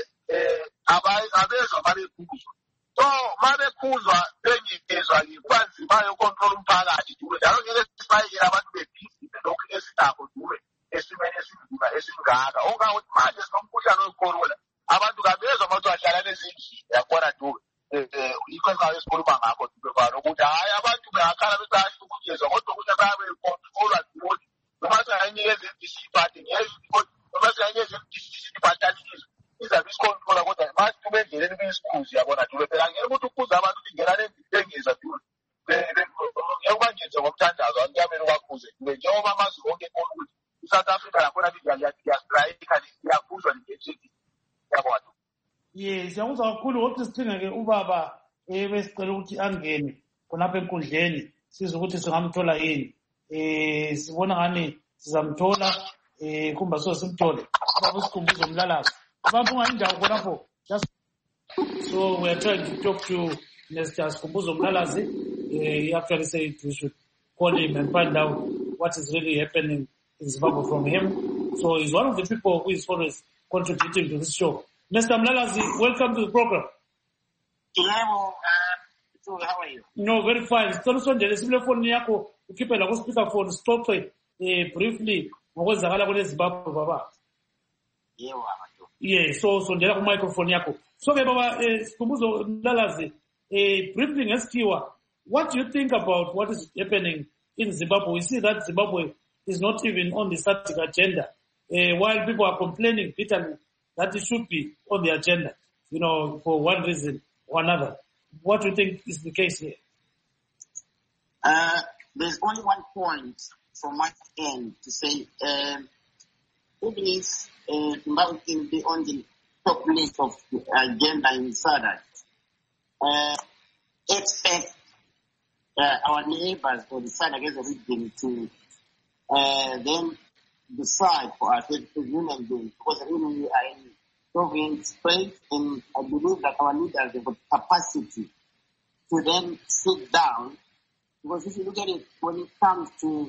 abezwa babekhuzwa so mabekhuzwa bengizwa kuba nzima yokontrola umphakathi dube njalo ngeke sibayekele abantu bebhizi lokhu esinakho dube esimeni esinzima esingaka ongakuthi manje sinomkhuhlane wecorona abantu kabezwa ukuthi bahlala ezindlini yakona dube yikho ngayo esikhuluma ngakho dube kwalo ukuthi hayi abantu bayakhala besahlukunyezwa kodwa ukuthi bayabekontrola dube noma sengayinikeza iziphathi noma sengayinikeza iziphathanisizo izabe isikontrola kodwa manje dube endleleni kuyisikhuzi yabona dube phela ngeke ukuthi ukuze abantu ingena lengeza dube ngeke ubangenze ngomthandazo abantu yamele ukakhuze dube njengoba amazwe onke khona ukuthi iSouth Africa yakhona liyastrayikha liyakhuzwa ligejethi yabona. Yes, siyakuzwa kakhulu ukuthi sidinge-ke ubaba ebesicela ukuthi angene khonapha enkundleni sizwe ukuthi singamthola yini. Eh sibona ngani sizamthola eh kumba so simthole baba usikhumbuzo Mlalazi abantu ungayindawo khonapho just so we are trying to talk to Mister Sikhumbuzo Mlalazi. Uh, he actually said we should call him and find out what is really happening in Zimbabwe from him. So he's one of the people who is always contributing to this show. Mister Mlalazi, welcome to the program. Hello, uh, so how are you? No, very fine. Sicela usondele simle phone yakho ukhiphe la ku speaker phone stop eh briefly ngokwenzakala kule Zimbabwe baba. Yebo baba. Yeah, so sondela ku microphone yakho. So ke baba Sikhumbuzo Mlalazi eh briefly ngesikhiwa, what do you think about what is happening in Zimbabwe? We see that Zimbabwe is not even on the static agenda, uh, while people are complaining bitterly that it should be on the agenda, you know, for one reason or another. What do you think is the case here? Uh, there's only one point from my end to say, um, even if uh, Zimbabwe can be on the top list of the agenda in SADC, uh, expect uh, our neighbors or the SADC as a region to Uh, then decide for us as human beings, because really we are in sovereign space, and I believe that our leaders have the capacity to then sit down, because if you look at it, when it comes to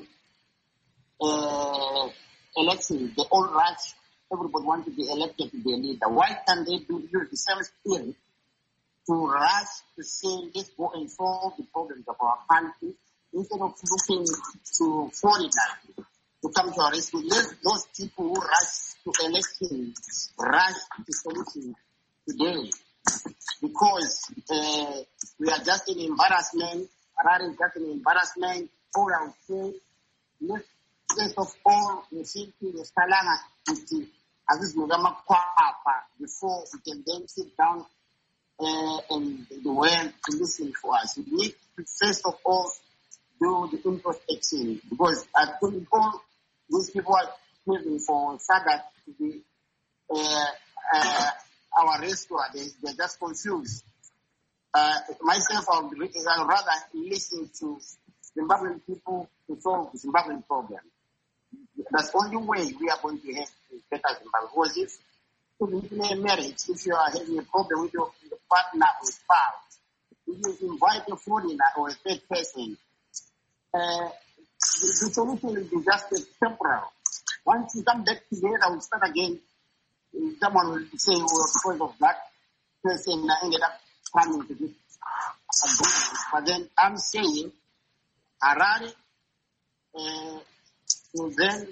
uh, elections, they all rush, everybody wants to be elected to be a leader. Why can't they do use the same spirit to rush to say, let's go and solve the problems of our country, instead of looking to foreigners to come to our rescue? Let those people who rush to elections rush to solutions today, because uh, we are just an embarrassment. Harare is just an embarrassment. All I would say, let's first of all, we think the Salana Aziz Mugama Kwapa before we can then sit down uh, and the world to listen for us. We need to first of all do the introspection, because I think all these people are living for SADC to be uh, uh, our rescuer. They, they're just confused. Uh, myself, I would rather listen to Zimbabwean people to solve the Zimbabwean problem. That's the only way we are going to have a better Zimbabwe. Because if in a marriage, if you are having a problem with your, your partner or spouse, if you invite a foreigner or a third person, Uh, the, the solution will be just temporal. Once you come back together, we'll start again. Someone will say, well, because of that person I ended up coming to this agreement. But then I'm saying, Harare uh, will then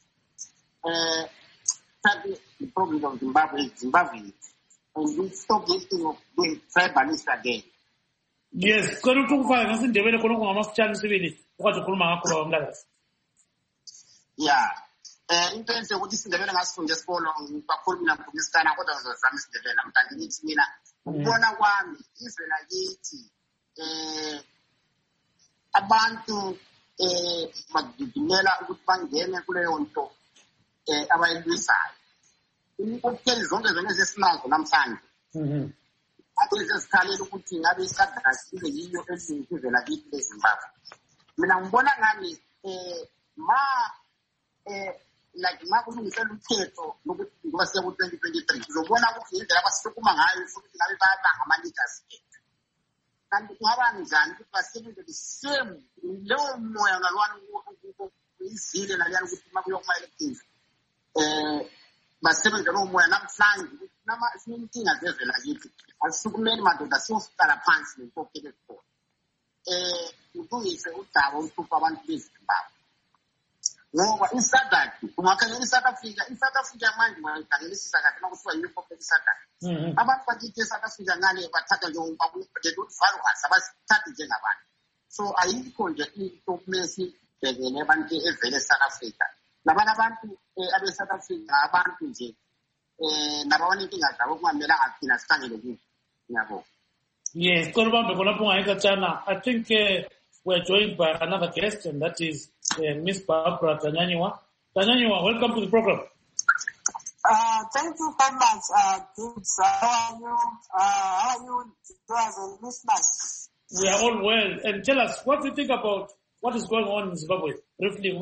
uh, start the problem of Zimbabwe, Zimbabwe, and we stop this thing of being tribalist again. Yes, kona ukufaka ngasindebele khona kungamasitshana sibili ukwathi ukhuluma ngakho baba Mlalazi. Yeah. Eh into enhle ukuthi isindebele ngasifunde esikolo kakhulu mina ngikusikana kodwa ngizozama isindebele namhlanje ngithi mina ukubona kwami izwe lakithi eh abantu eh badidimela ukuthi bangene kuleyo nto eh abayilwisayo. Ukuphela zonke zonke zesinazo namhlanje. Mhm. Abezesikhalela ukuthi ngabe iSADC ibe yiyo esizivela kithi eZimbabwe. Mina ngibona ngani eh ma eh like ma kulungisela umthetho lokuthi ngoba siya ku twenty twenty-three uzobona ukuthi indlela abasukuma ngayo futhi ngabe bayabanga ama leaders. kanti kungaba njani ukuthi basebenze the same lowo moya ngalwana izile naliyana ukuthi makuyo kuma-elections um basebenze lowo moya namhlanje sinenkinga zevela kithi asisukumeli madoda siyohlala phansi nenkokhelo ezikhona um ulungise udaba oluhlupha abantu bezimbabwe ngoba isadati ungakhangela i-South Africa i-South Africa manje ungayikhangelisisa kahle makuthiwa yi-republic isadati abantu bakithi e-South Africa ngale bathatha njengoba followers abasithathi njengabantu so ayikho nje into kumele sibhekele abantu evele e-South Africa labanye abantu abe-South Africa abantu nje um nababona inkinga zabo kungamelanga thina sikhangele kuzo ngiyabonga. Yes, Kolobambe khonapho ungayikatshana. I think uh, we're joined by another guest, and that is uh, Miss Barbara Tanyanyiwa. Tanyanyiwa, welcome to the program. Uh, thank you very much, uh, Gibbs. Uh, how are you? Uh, how are you, viewers and listeners? We are all well. And tell us, what do you think about what is going on in Zimbabwe? Briefly,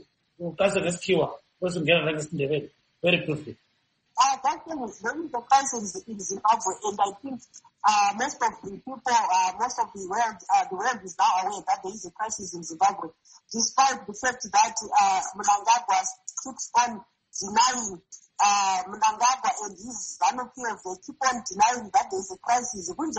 very briefly. Uh, that thing is very the crisis in Zimbabwe, and I think uh, most of the people, uh, most of the world, uh, the world is now aware that there is a crisis in Zimbabwe, despite the fact that uh, Mnangagwa keeps on denying, uh, Mnangagwa and his ZANU-P F, they keep on denying that there is a crisis. Uh,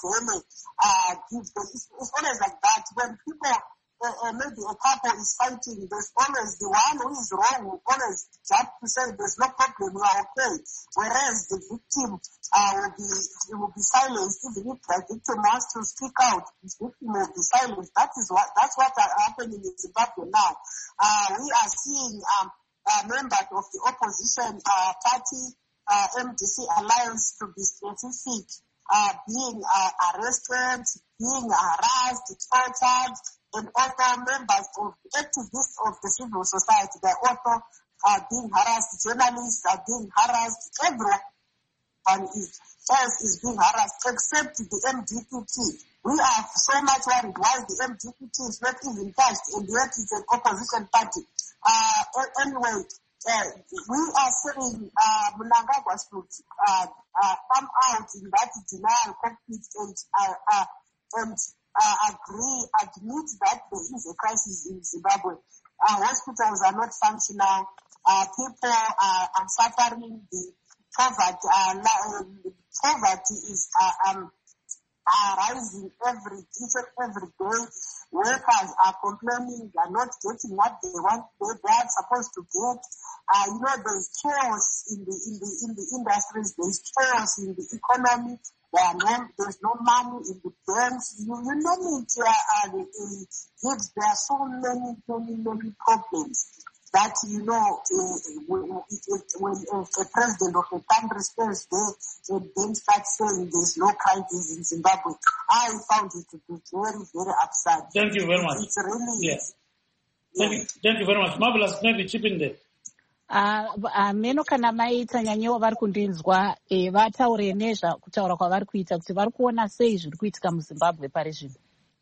it's, it's always like that. When people Uh, uh, maybe a couple is fighting, there's always the one who is wrong who always jump to say there's no problem, we are okay. Whereas the victim uh, will be will be silenced. Even if the victim wants to speak out, the victim will be silenced. That is what that's what are happening in Zimbabwe now. Uh, we are seeing um, uh, members of the opposition uh, party, uh, M D C Alliance to be specific, uh, being uh, arrested, being harassed, tortured. And also members of activists of the civil society, they also are being harassed, journalists are being harassed, everyone is, else is being harassed except the M D P T. We are so much worried why the M D P T is not even touched, and yet it's an opposition party. Uh, anyway, uh, we are saying uh, Mnangagwa should uh, uh, come out in that denial cockpit and uh, uh, and Uh, agree, admit that there is a crisis in Zimbabwe. Uh, hospitals are not functional. Uh, people are, are suffering. The poverty, uh, poverty is uh, um, uh, rising every every day. Workers are complaining they are not getting what they want, they, they are supposed to get. Uh, you know, there's chaos in the in the in the industries. There's chaos in the economy. There are no, there's no money in the banks. You, you name it, uh, uh, uh, there are so many, many, many problems that, you know, uh, when, when a president of a country spends there and then starts saying there's no crisis in Zimbabwe, I found it to be very, very absurd. Thank you very much. It's really... Yes. Thank, you, thank you very much. Marvelous, maybe chip in there. Uh, uh, meno kana mai Tanyanyiwa vari kundinzwa eh, vataure nezva kutaura kwavari kuita kuti vari kuona sei zviri kuitika muZimbabwe pari zvino.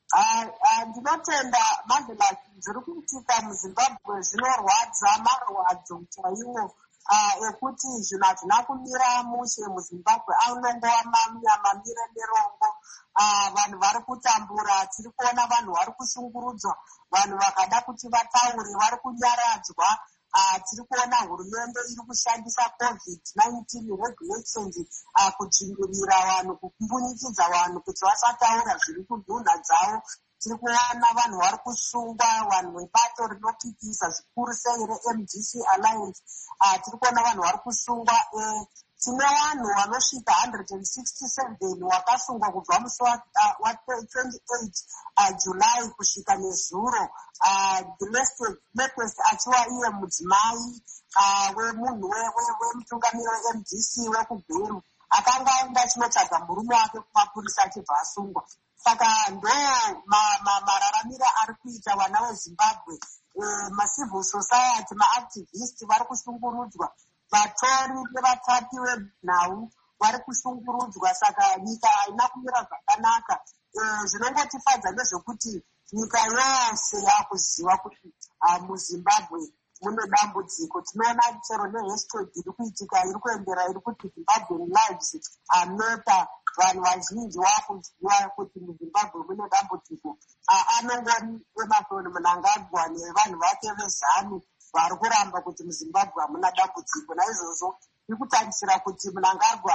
Ndinotenda Marvelous, zviri kuitika muZimbabwe zvinorwadza marwadzo chaiwo ekuti zvinhu hazvina kumira mushe muZimbabwe anongova mamire nerongo. Vanhu vari kutambura, tiri kuona vanhu vari kushungurudzwa, vanhu vakada kuti vataure vari kunyaradzwa. Uh, tiri kuona hurumende iri kushandisa covid nineteen regulations uh, kudzingirira vanhu, kukumbunikidza vanhu kuti vasataura zviri kudhunha dzavo. Tiri kuona vanhu vari kusungwa, vanhu vebato rinopikisa zvikuru sei re-M D C Alliance. Uh, tiri kuona vanhu vari kusungwa. Uh, tine vanhu vanosvika one hundred sixty-seven vakasungwa kubva musi wa twenty-eight uh, July kusvika nezuro. Uh, the latest achiwa iye mudzimai uh, wemunhu wemutungamiri we-M D C wekubheru akanga aenda achinotsvaga murume wake kumapurisa achibva asungwa. Saka ndo mararamiro ari kuita vana veZimbabwe. Uh, macivil society, maactivists vari kushungurudzwa, vatori nevatapi venhau vari kushungurudzwa. Saka nyika haina kumira zvakanaka. Uh, zvinongotifadza ndezvekuti nyika yose yakuziva kuti uh, muZimbabwe mune dambudziko. Tinoona chero nehashtag iri kuitika iri kuendera iri kuti Zimbabwean lives matter. vanhu vazhinji vakuziva kuti muZimbabwe mune dambudziko anongori emasoni Mnangagwa nevanhu vake vezanu vari kuramba kuti muZimbabwe hamuna dambudziko. Naizvozvo ndiri kutarisira kuti Mnangagwa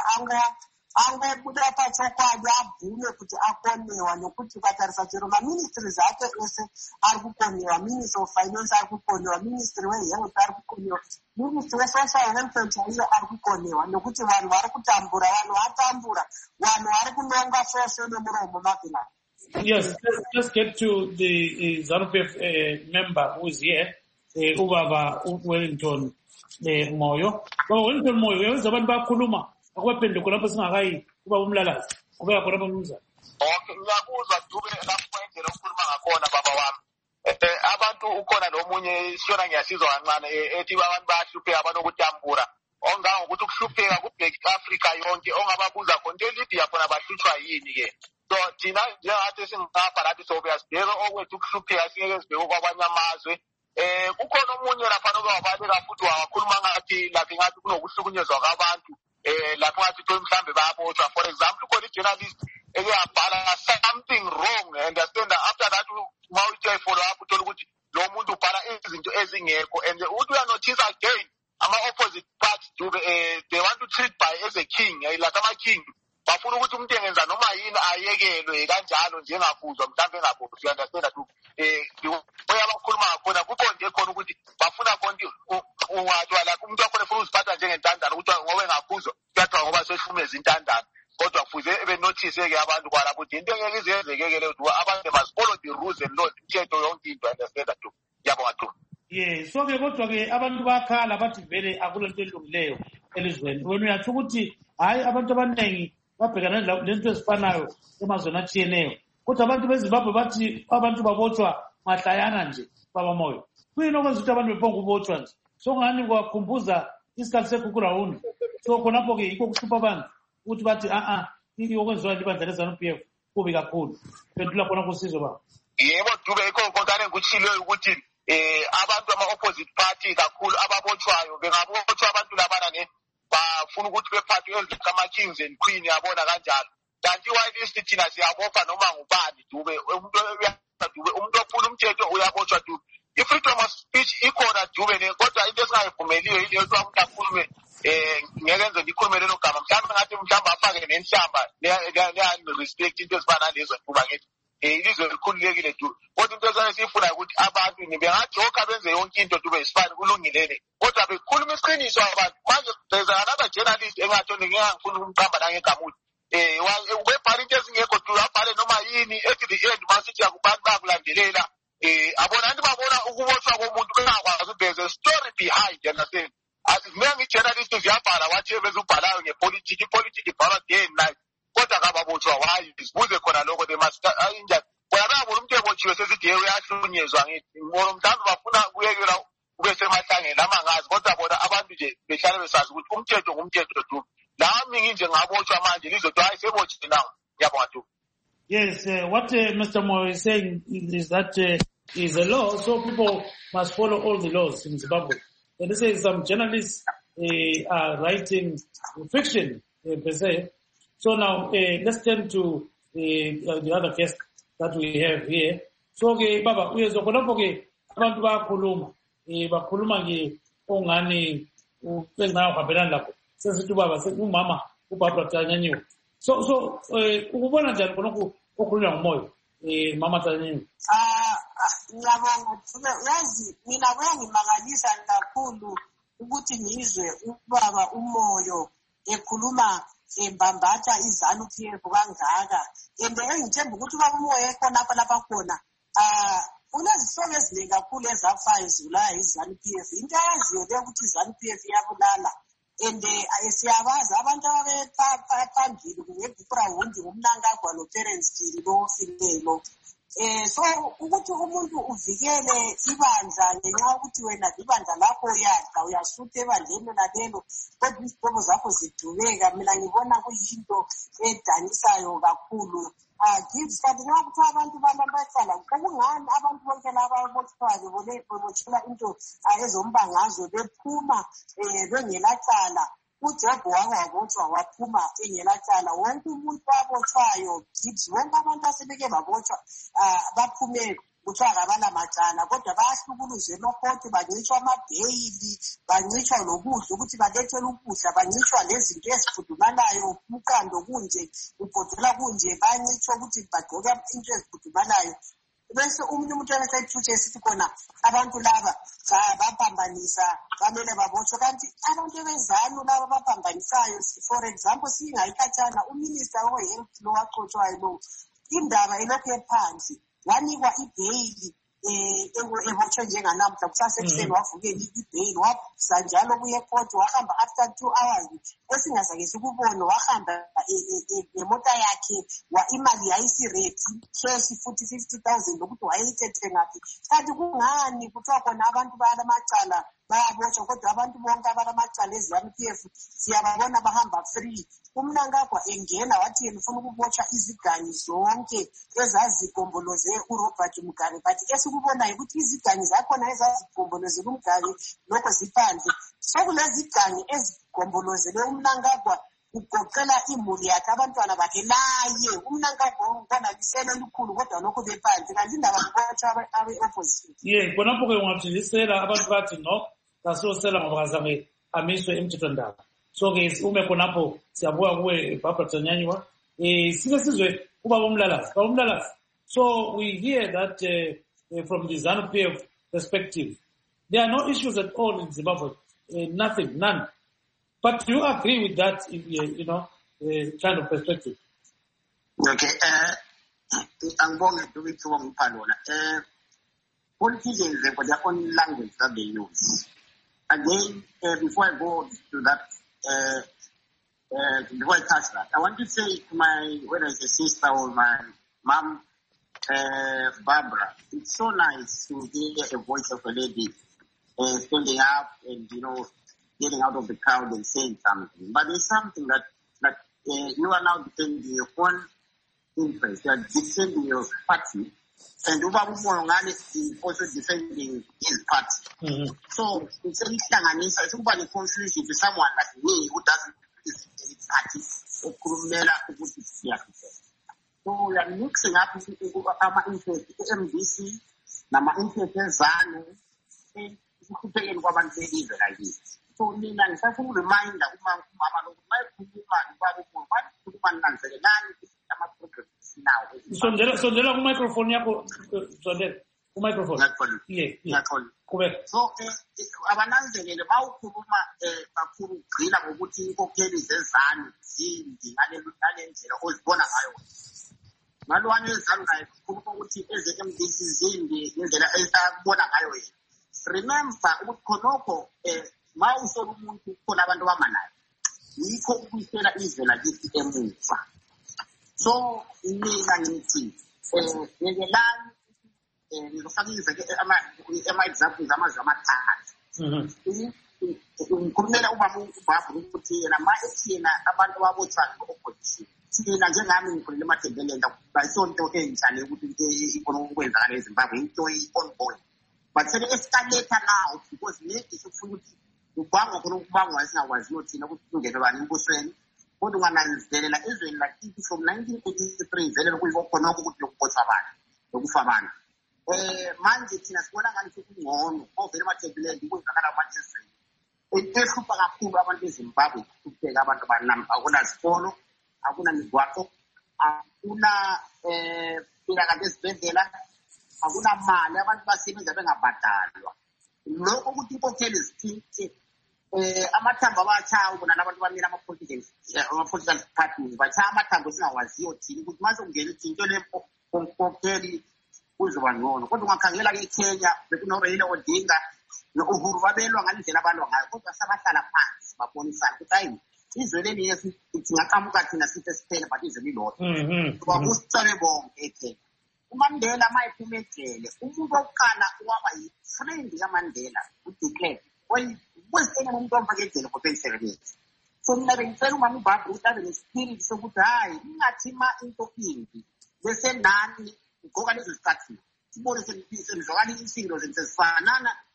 angobuda pachokwadi abvume kuti akonewa, nekuti ukatarisa chero maministries ake ese ari kukonewa. Ministry of Finance ari kukonewa, Ministry weHealth ari kukonewa, Ministry weSocial Welfare chaiyo ari kukonewa, nekuti vanhu vari kutambura, vanhu vatambura, vanhu vari kunonga sose nemuromo mavhila. Yes, let's, let's get to the uh, ZANU-P F uh, member who is here, uh, Ubaba Wellington uh, Moyo. Baba Wellington Moyo, uyawenza abantu bakhuluma akwaphendeko lapho singakayi kuba umlalazi kubeka khona bamnumzana. Okay, ngiyakuzwa Dube lapho kwendlela ukukhuluma ngakhona baba wami. Eh abantu ukhona nomunye siyona ngiyasizwa kancane ethi abantu bayahlupheka abantu okutambura. Onga ukuthi ukuhlupheka kubheki Africa yonke ongababuza khona eLibya khona bahlutshwa yini ke. So thina njengathi singapha lathi sobuyasibheka okwethu ukuhlupheka singeke sibheke kwabanye amazwe. Eh kukhona omunye lapha nokubaleka futhi wakhuluma ngathi lapha ngathi kunokuhlukunyezwa kwabantu. Eh lapho ngathi mhlambe bayabotshwa. For example khona i-journalist ekuyabhala something wrong, understand, after that mawuthi follow up uthola ukuthi lo muntu ubhala izinto ezingekho, and uthi uyanotice again ama opposite party do eh they want to treat by as a king, like ama king bafuna ukuthi umuntu engenza noma yini ayekelwe kanjalo njengafuzwa mhlambe engabotshwa. You understand that eh uyabakhuluma ngakhona kukonke khona ukuthi bafuna konke ungathwa la umuntu wakhona ufuna uziphatha njengentandana ukuthi ngoba engafuzwa kuyathiwa ngoba seshumeza intandana. Kodwa kufuze ebe notice ke abantu kwalapho ukuthi into engeke izenzeke le ukuthi abantu must follow the rules and laws, umthetho yonke into. Understand that yabo bathu. Yeah, so ke kodwa ke abantu bakhala bathi vele akulento elungileyo elizweni. Wena uyathi ukuthi hayi abantu abaningi babhekana lento ezifanayo emazweni atshiyeneyo, kodwa abantu beZimbabwe bathi abantu babotshwa mahlayana nje baba Moyo. Kuyini okwenza ukuthi abantu bephonga ukubotshwa nje? So ngani kwakhumbuza isikhathi sekukura wuni. So khonapho ke yikho kuhlupha abantu ukuthi bathi a a into okwenziwa libandla leZANU-P F kubi kakhulu. Pendula khona kusizwe baba. Yebo Dube ikho konkane ngikuchilo ukuthi eh abantu ama opposite party kakhulu ababotshwayo bengabotshwa abantu labana ne bafuna ukuthi bephathwe ezikama kings and queen yabona kanjalo. Kanti whitelist thina siyabopha noma ngubani Dube, umuntu Dube umuntu ophula umthetho uyabotshwa Dube. I-freedom of speech ikhona Dube ne, kodwa into esingayivumeliyo ile yokuthi umuntu akhulume eh ngeke nje ngikhulume lelo gama mhlawumbe ngathi mhlawumbe afake nenhlamba le respect into ezifana lezo kuba ngithi eh ilizwe likhululekile tu. Kodwa into esifuna ukuthi abantu bengajoka benze yonke into Dube isifani kulungilene, kodwa bekhuluma isiqiniso abantu. Manje there's another journalist engathi ngiyangifuna ukumqamba la ngegamuthi eh ubebhala into ezingekho tu, abhale noma yini ethi the end masithi akubantu bakulandelela eh abona abantu babona ukubotshwa komuntu bengakwazi ukuthi there's a story behind. Understand? Asinengi journalist ziyabhala wathi bezubhalayo ngepolitiki, ipolitiki ibhalwa day and night, kodwa kababotshwa why sibuze khona lokho they must inja bayabona umuntu ebotshiwe sesithi yeye uyahlunyezwa ngithi ngoba mhlawumbe bafuna kuyekela kube semahlangeni amangazi, kodwa bona abantu nje behlale besazi ukuthi umthetho ngumthetho tu. Nami nginje ngabotshwa manje lizothi hayi sebotshwe nawo yabona tu. Yes, uh, what uh, Mister Moyo is saying is that uh, is a law, so people must follow all the laws in Zimbabwe. And they say some journalists uh, are writing fiction, uh, per se. So now, uh, let's turn to uh, the other guest that we have here. So, okay, Baba, we are going to abantu bakhuluma, eh bakhuluma nge ongani ubengayo kwabelana lapho. Sesithi baba umama ubaba Tanyanyiwe. So so eh ukubona njani khonokho okhulunywa nguMoyo eh mama Tanyanyiwe? Ah ngiyabonga Dube, yazi mina kuyangimakalisa kakhulu ukuthi ngizwe ubaba uMoyo ekhuluma embambatha iZANU-P F kangaka. And engithemba ukuthi ubaba uMoyo ekhona lapha lapha khona ah unezihloko eziningi kakhulu ezafayo zibulala iZANU-P F. Into yaziyo le ukuthi iZANU-P F iyabulala, and siyabazi abantu abaphambili kungebhukura wundi ngumnangagwa noParents Dili lo filelo. Eh so ukuthi umuntu uvikele ibandla ngenxa ukuthi wena ibandla lakho uyadla uyasutha ebandleni nalelo, kodwa izibhobo zakho zidubeka. Mina ngibona kuyinto edanisayo kakhulu. Ah gives kanti ngakuthi abantu bamabasala ukungani abantu bonke laba abotshwayo bone bobothela into ezombangazo bephuma eh bengelacala. uJob wake wabotshwa waphuma engenatyala. Wonke umuntu wabotshwayo, Gibbs, wonke abantu asebeke babotshwa baphume kuthiwa kabanamacala, kodwa bayahlukuluzwa emakoti, bancitshwa amabheyili, bancitshwa lokudla ukuthi balethele ukudla, bancitshwa lezinto ezifudumalayo, umqando kunje, ubhodlela kunje, bancitshwa ukuthi bagqoke into ezifudumalayo. Bese umuntu umuntu engasayithutshe esithi khona abantu laba baphambanisa bamele babotshwe, kanti abantu bezanu laba baphambanisayo, for example singayikhathana uminister we-health lo waxotshwayo lo, indaba elokhu ephansi, wanikwa ibheyili ebotshwe njenganamuhla kusasekuseni wavukela ibheyili, wabusa njalo kuye ecourt, wahamba after two hours esingazake sikubone, wahamba ngemota yakhe, imali yayisiredi cash futhi fifty thousand ukuthi wayeyithethe ngaphi. Kanti kungani kuthiwa khona abantu bayalamacala bayabotshwa, kodwa abantu bonke abalamacala ezi-M P F siyababona bahamba free? UMnangagwa engena wathi yena ufuna ukubotshwa izigangi zonke ezazigomboloze uRobert Mugabe, but esikubonayo ukuthi izigangi zakhona ezazigombolozele uMgabe lokho ziphandle. Sokulezigangi ezigombolozele uMnangagwa ugoqela imuli yakhe, abantwana bakhe naye uMnangagwa ubona liselo elikhulu kodwa lokho bephandle, kanti indaba kubotshwa abe-opposition. Ye, khonapho-ke ungaphindisela abantu bathi no, kasosela ngoba kazange amiswe emthethwandaba. So-ke ume khonapho siyabuka kuwe Barbara Tanyanywa. Eh, sike sizwe ubaba uMlalazi. Baba uMlalazi. So we hear that uh, uh, from the ZANU P F perspective, there are no issues at all in Zimbabwe. Uh, nothing, none. But do you agree with that, you know, uh, kind of perspective? Okay. I'm going to read to one Palona. Politicians, they've got their own language that they use. Again, uh, before I go to that, uh, uh, before I touch that, I want to say to my, whether it's a sister or my mom, uh, Barbara, it's so nice to hear a voice of a lady uh, standing up and, you know, getting out of the crowd and saying something. But there's something that, that uh, you are now defending your own interest. You are defending your party. And Ubaba Morongale is also defending his party. Mm-hmm. So it's a it's confusion to someone like me who doesn't defend his party. So we are mixing up our interest in M D C, our interest in ZANU, and kupeleni kwabantu belizwe lakini. So mina ngisafuna ureminder uma mama lokumayikhuluma ubaba ubaba ukukhuluma nanzelelani ama programs now. Sondela sondela ku microphone yakho sondela ku microphone. Yeah, yeah. Correct. So abananzelele bawukhuluma eh kakhulu ugcina ngokuthi inkokheli zezanu zindi ngale ndlela ozibona ngayo. Ngalwane ezanu naye kukhuluma ukuthi eze M D C zindi indlela esabona ngayo yena. Remember ukuthi khonokho eh mawusola umuntu khona abantu bamanayo yikho ukuyisela izwe lakithi emuva. So mina ngithi eh ngekelani eh ngizofakisa ke ama ama examples amazwe amathathu. Mhm. Ngikhulumela ubaba ubaba ukuthi yena manje yena abantu babotshwa ngo-opposition. Thina njengami ngikhuluma emathembeleni bayisonto enjani ukuthi into ikona ukwenzakala eZimbabwe into ongoing. But sele escalator now because maybe sifuna ukuthi ubangwa khona ukubangwa esingakwaziyo thina ukuthi kungene bani embusweni. Kodwa ungananzelela ezweni lakithi from nineteen eighty-three vele lokuyiko khona ukuthi lokubotshwa abantu lokufa abantu. Eh manje thina sibona ngathi kungcono ovela emathembeleni kuzakala manje ezweni. Ehlupha kakhulu abantu beZimbabwe kupheka abantu abanam akuna sikolo, akuna migwaqo, akuna eh philakade esibhedlela, akuna mali abantu basebenza bengabhadalwa. Lokho ukuthi inkokheli zithinti eh amathambo abachawo bona nabantu bamina ama politicians ama political parties bacha amathambo singawaziyo thini ukuthi mase ungena into lempo konkokheli kuzoba ngcono. Kodwa ungakhangela ke eKenya bekuno Raila Odinga noUhuru babelwa ngalindlela abalwa ngayo kodwa sabahlala phansi babonisana ukuthi hayi izwe leli yesi singaqhamuka thina sithi siphele but izwe lilodwa. Mhm. Kuba kusicale bonke eKenya. uMandela mayiphuma ejele umuntu oqala waba yi-friend kaMandela uDeclerc kwesitene umuntu omfake ejele for twenty-seven years. So mina bengicela umama uBarbara ukuthi abe nespirit sokuthi hayi ingathima into imbi bese nani ugqoka lezo zicathulo sibone semizwakala izinto zenze sifanana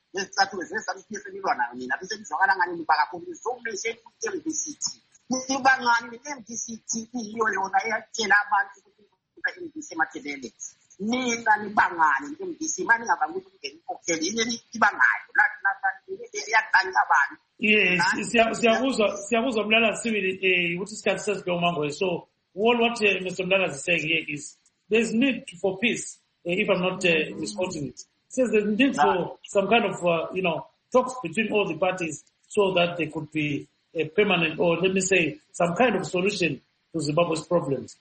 lesithathu lesithathu siyeselilwa nayo mina bese ngizwakala ngani nibakakhulu ngizomese ku-M D C T nibangani ne-M D C T iyo yona eyatshela abantu ukuthi i-M D C Mathebele nina nibangani ne-M D C manje ngabanga ukuthi ungene ikhokheli yini ibangayo lathi nathi yaqala abantu. Yes, siyakuzwa siyakuzwa Mlalazi sibili ukuthi isikhathi sesibheka umango. So all what uh, Mister Mlalazi is saying here is there's need for peace, uh, if I'm not uh, misquoting it. It says there's need for some kind of, uh, you know, talks between all the parties so that there could be a permanent, or let me say, some kind of solution to Zimbabwe's problems.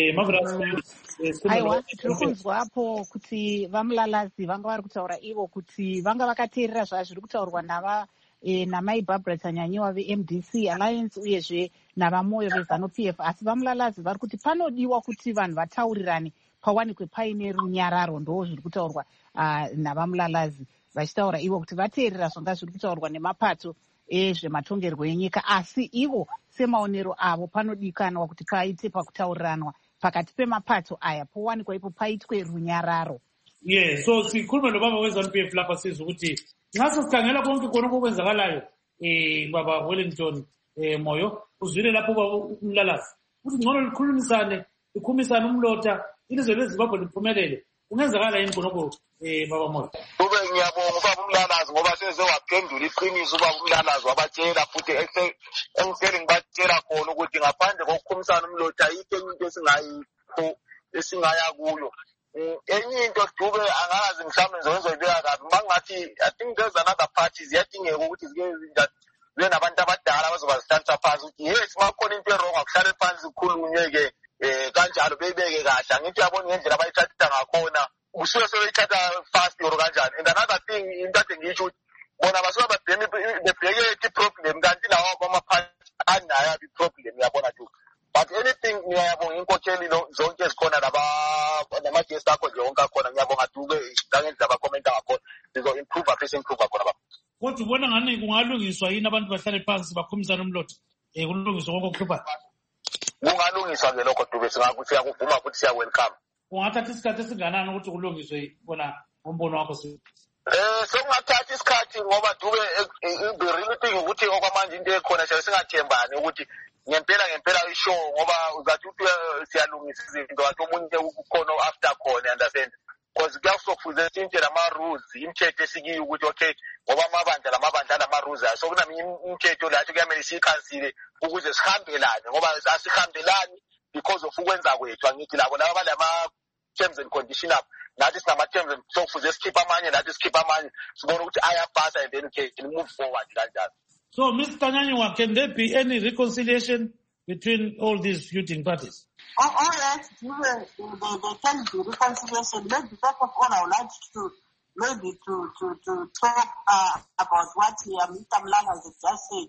Aiwa, tirikunzwa hapo kuti vaMlalazi vanga vari kutaura ivo kuti vanga vakateerera zvazviri kutaurwa nava E, namai Barbara Tanyanyiwa ve-M D C Alliance uyezve navamoyo veZanu P F, asi vaMlalazi vari kuti panodiwa kuti vanhu vataurirane pawanikwe paine runyararo. Ndo zviri kutaurwa uh, navaMlalazi vachitaura ivo kuti vateerera zvanga zviri kutaurwa nemapato ezvematongerwo enyika, asi ivo semaonero avo panodikanwa kuti paite pakutauriranwa pakati pemapato aya powanikwa ipo paitwe runyararo. Yeah, so sikhuluma nobaba weZanu P F lapha sizwa ukuthi ngaso sikhangela konke khona okwenzakalayo eh baba Wellington eh Moyo uzwile lapho baba uMlalazi uthi ngcono likhulumisane likhumisane umlota ilizwe leZimbabwe liphumelele. Kungenzakala yini khonoko eh baba Moyo? Ube ngiyabonga baba uMlalazi ngoba seze waphendula iqiniso baba uMlalazi wabatshela futhi engicela ngibatshela khona ukuthi ngaphandle kokukhumisana umlota yike into esingayikho esingaya kuyo. Enye into Dube angazi mhlawumbe ngizoyibeka kabi mangathi I think there's another parties yadingeka ukuthi zike zibe nabantu abadala bazobazihlanisa phansi ukuthi yes makhona into errong akuhlale phansi kukhulunyeke eh kanjalo beyibeke kahle. Angithi uyabona ngendlela abayithatha ngakhona usuke sebeyithatha fast or kanjani. And another thing into ade ngisho ukuthi bona basuka babheme bebheke i-problem kanti lawo amaphathi anayo i-problem uyabona tu. But anything ngiyabonga inkokheli zonke ezikhona laba namagesi akho nje wonke akhona ngiyabonga Dube ngangendlela abakhomenta ngakhona sizo improve afisa improve akhona baba. Kodwa ubona ngani kungalungiswa yini abantu bahlale phansi bakhumisana umlotha eh kulungiswa konke okuhluphayo? Kungalungiswa ke lokho Dube singakuthi yakuvuma futhi siya welcome. Kungathatha isikhathi esinganani ukuthi kulungiswe bona ngombono wakho si? Eh sokungathatha isikhathi ngoba Dube the real thing ukuthi okwamanje into ekhona singathembani ukuthi ngempela ngempela isho ngoba uzathi uthi siyalungisa izinto athi umuntu ukhona after khona understand because kuyasofuze sinte lama rules imithetho esikiyo ukuthi okay ngoba amabandla lamabandla lama rules so kunami imithetho lathi kuyamele siyikhansile ukuze sihambelane ngoba asihambelani because of ukwenza kwethu. Angithi labo laba balama terms and condition up nathi sinama terms and so kufuze sikhipha amanye nathi sikhipha amanye sibona ukuthi ayapasa and then we can move forward kanjalo. So, Mister Tanyanyiwa, can there be any reconciliation between all these feuding parties? Oh, oh yes, there, there, there can be reconciliation. Maybe first of all, I would like to maybe to to to talk uh, about what uh, Mister Mlalazi has just said.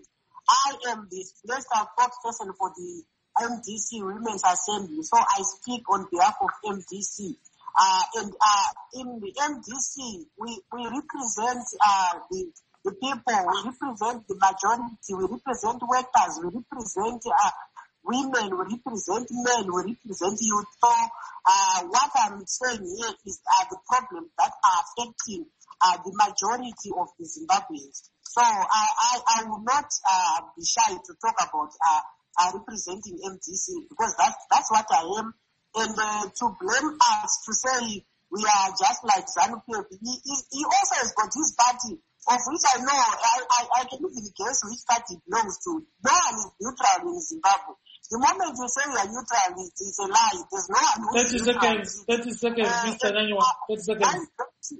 I am the special spokesperson for the M D C Women's Assembly, so I speak on behalf of M D C. Uh, and uh, in the M D C, we we represent uh, the the people, we represent the majority, we represent workers, we represent uh, women, we represent men, we represent youth. So uh, what I'm saying here is uh, the problems that are affecting uh, the majority of the Zimbabweans. So I, I, I will not uh, be shy to talk about uh, uh, representing M D C because that's, that's what I am. And uh, to blame us, to say we are just like ZANU P F, he, he, he also has got his party, of which I know, I, I, I can even guess which party it belongs to. No one is neutral in Zimbabwe. The moment you say you are neutral, it's, it's a lie. There's no one who is neutral. thirty seconds, thirty seconds, uh, Mister Tanyanyiwa, thirty seconds.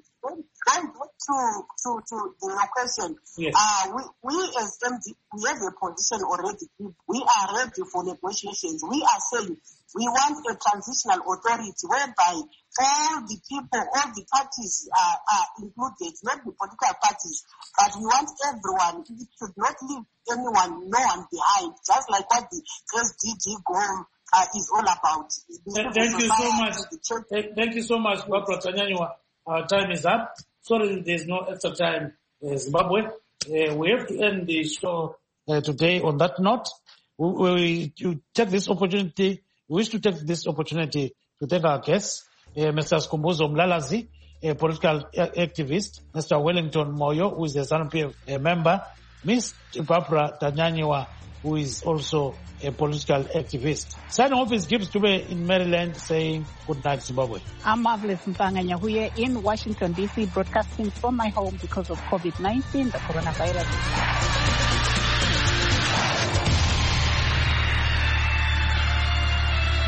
Going to, to, to the question, yes. uh, we, we as M D, we have a position already. We are ready for negotiations. We are saying we want a transitional authority whereby all the people, all the parties are, are included, not the political parties, but we want everyone. It should not leave anyone, no one behind, just like what the S D G goal uh, is all about. Thank, thank you so much. Thank, thank you so much, Barbara Tanyanyiwa. Our time is up. Sorry, there's no extra time in Zimbabwe. Uh, we have to end the show uh, today on that note. We, we you take this opportunity, we wish to take this opportunity to thank our guests, uh, Mister Skhumbuzo Mlalazi, a political activist, Mister Wellington Moyo, who is a ZANU P F member, Miss Barbara Tanyanyiwa, who is also a political activist. Signing off is Gibbs Dube in Maryland saying good night, Zimbabwe. I'm Marvelous Mpanganya here in Washington, D C, broadcasting from my home because of COVID nineteen, the coronavirus.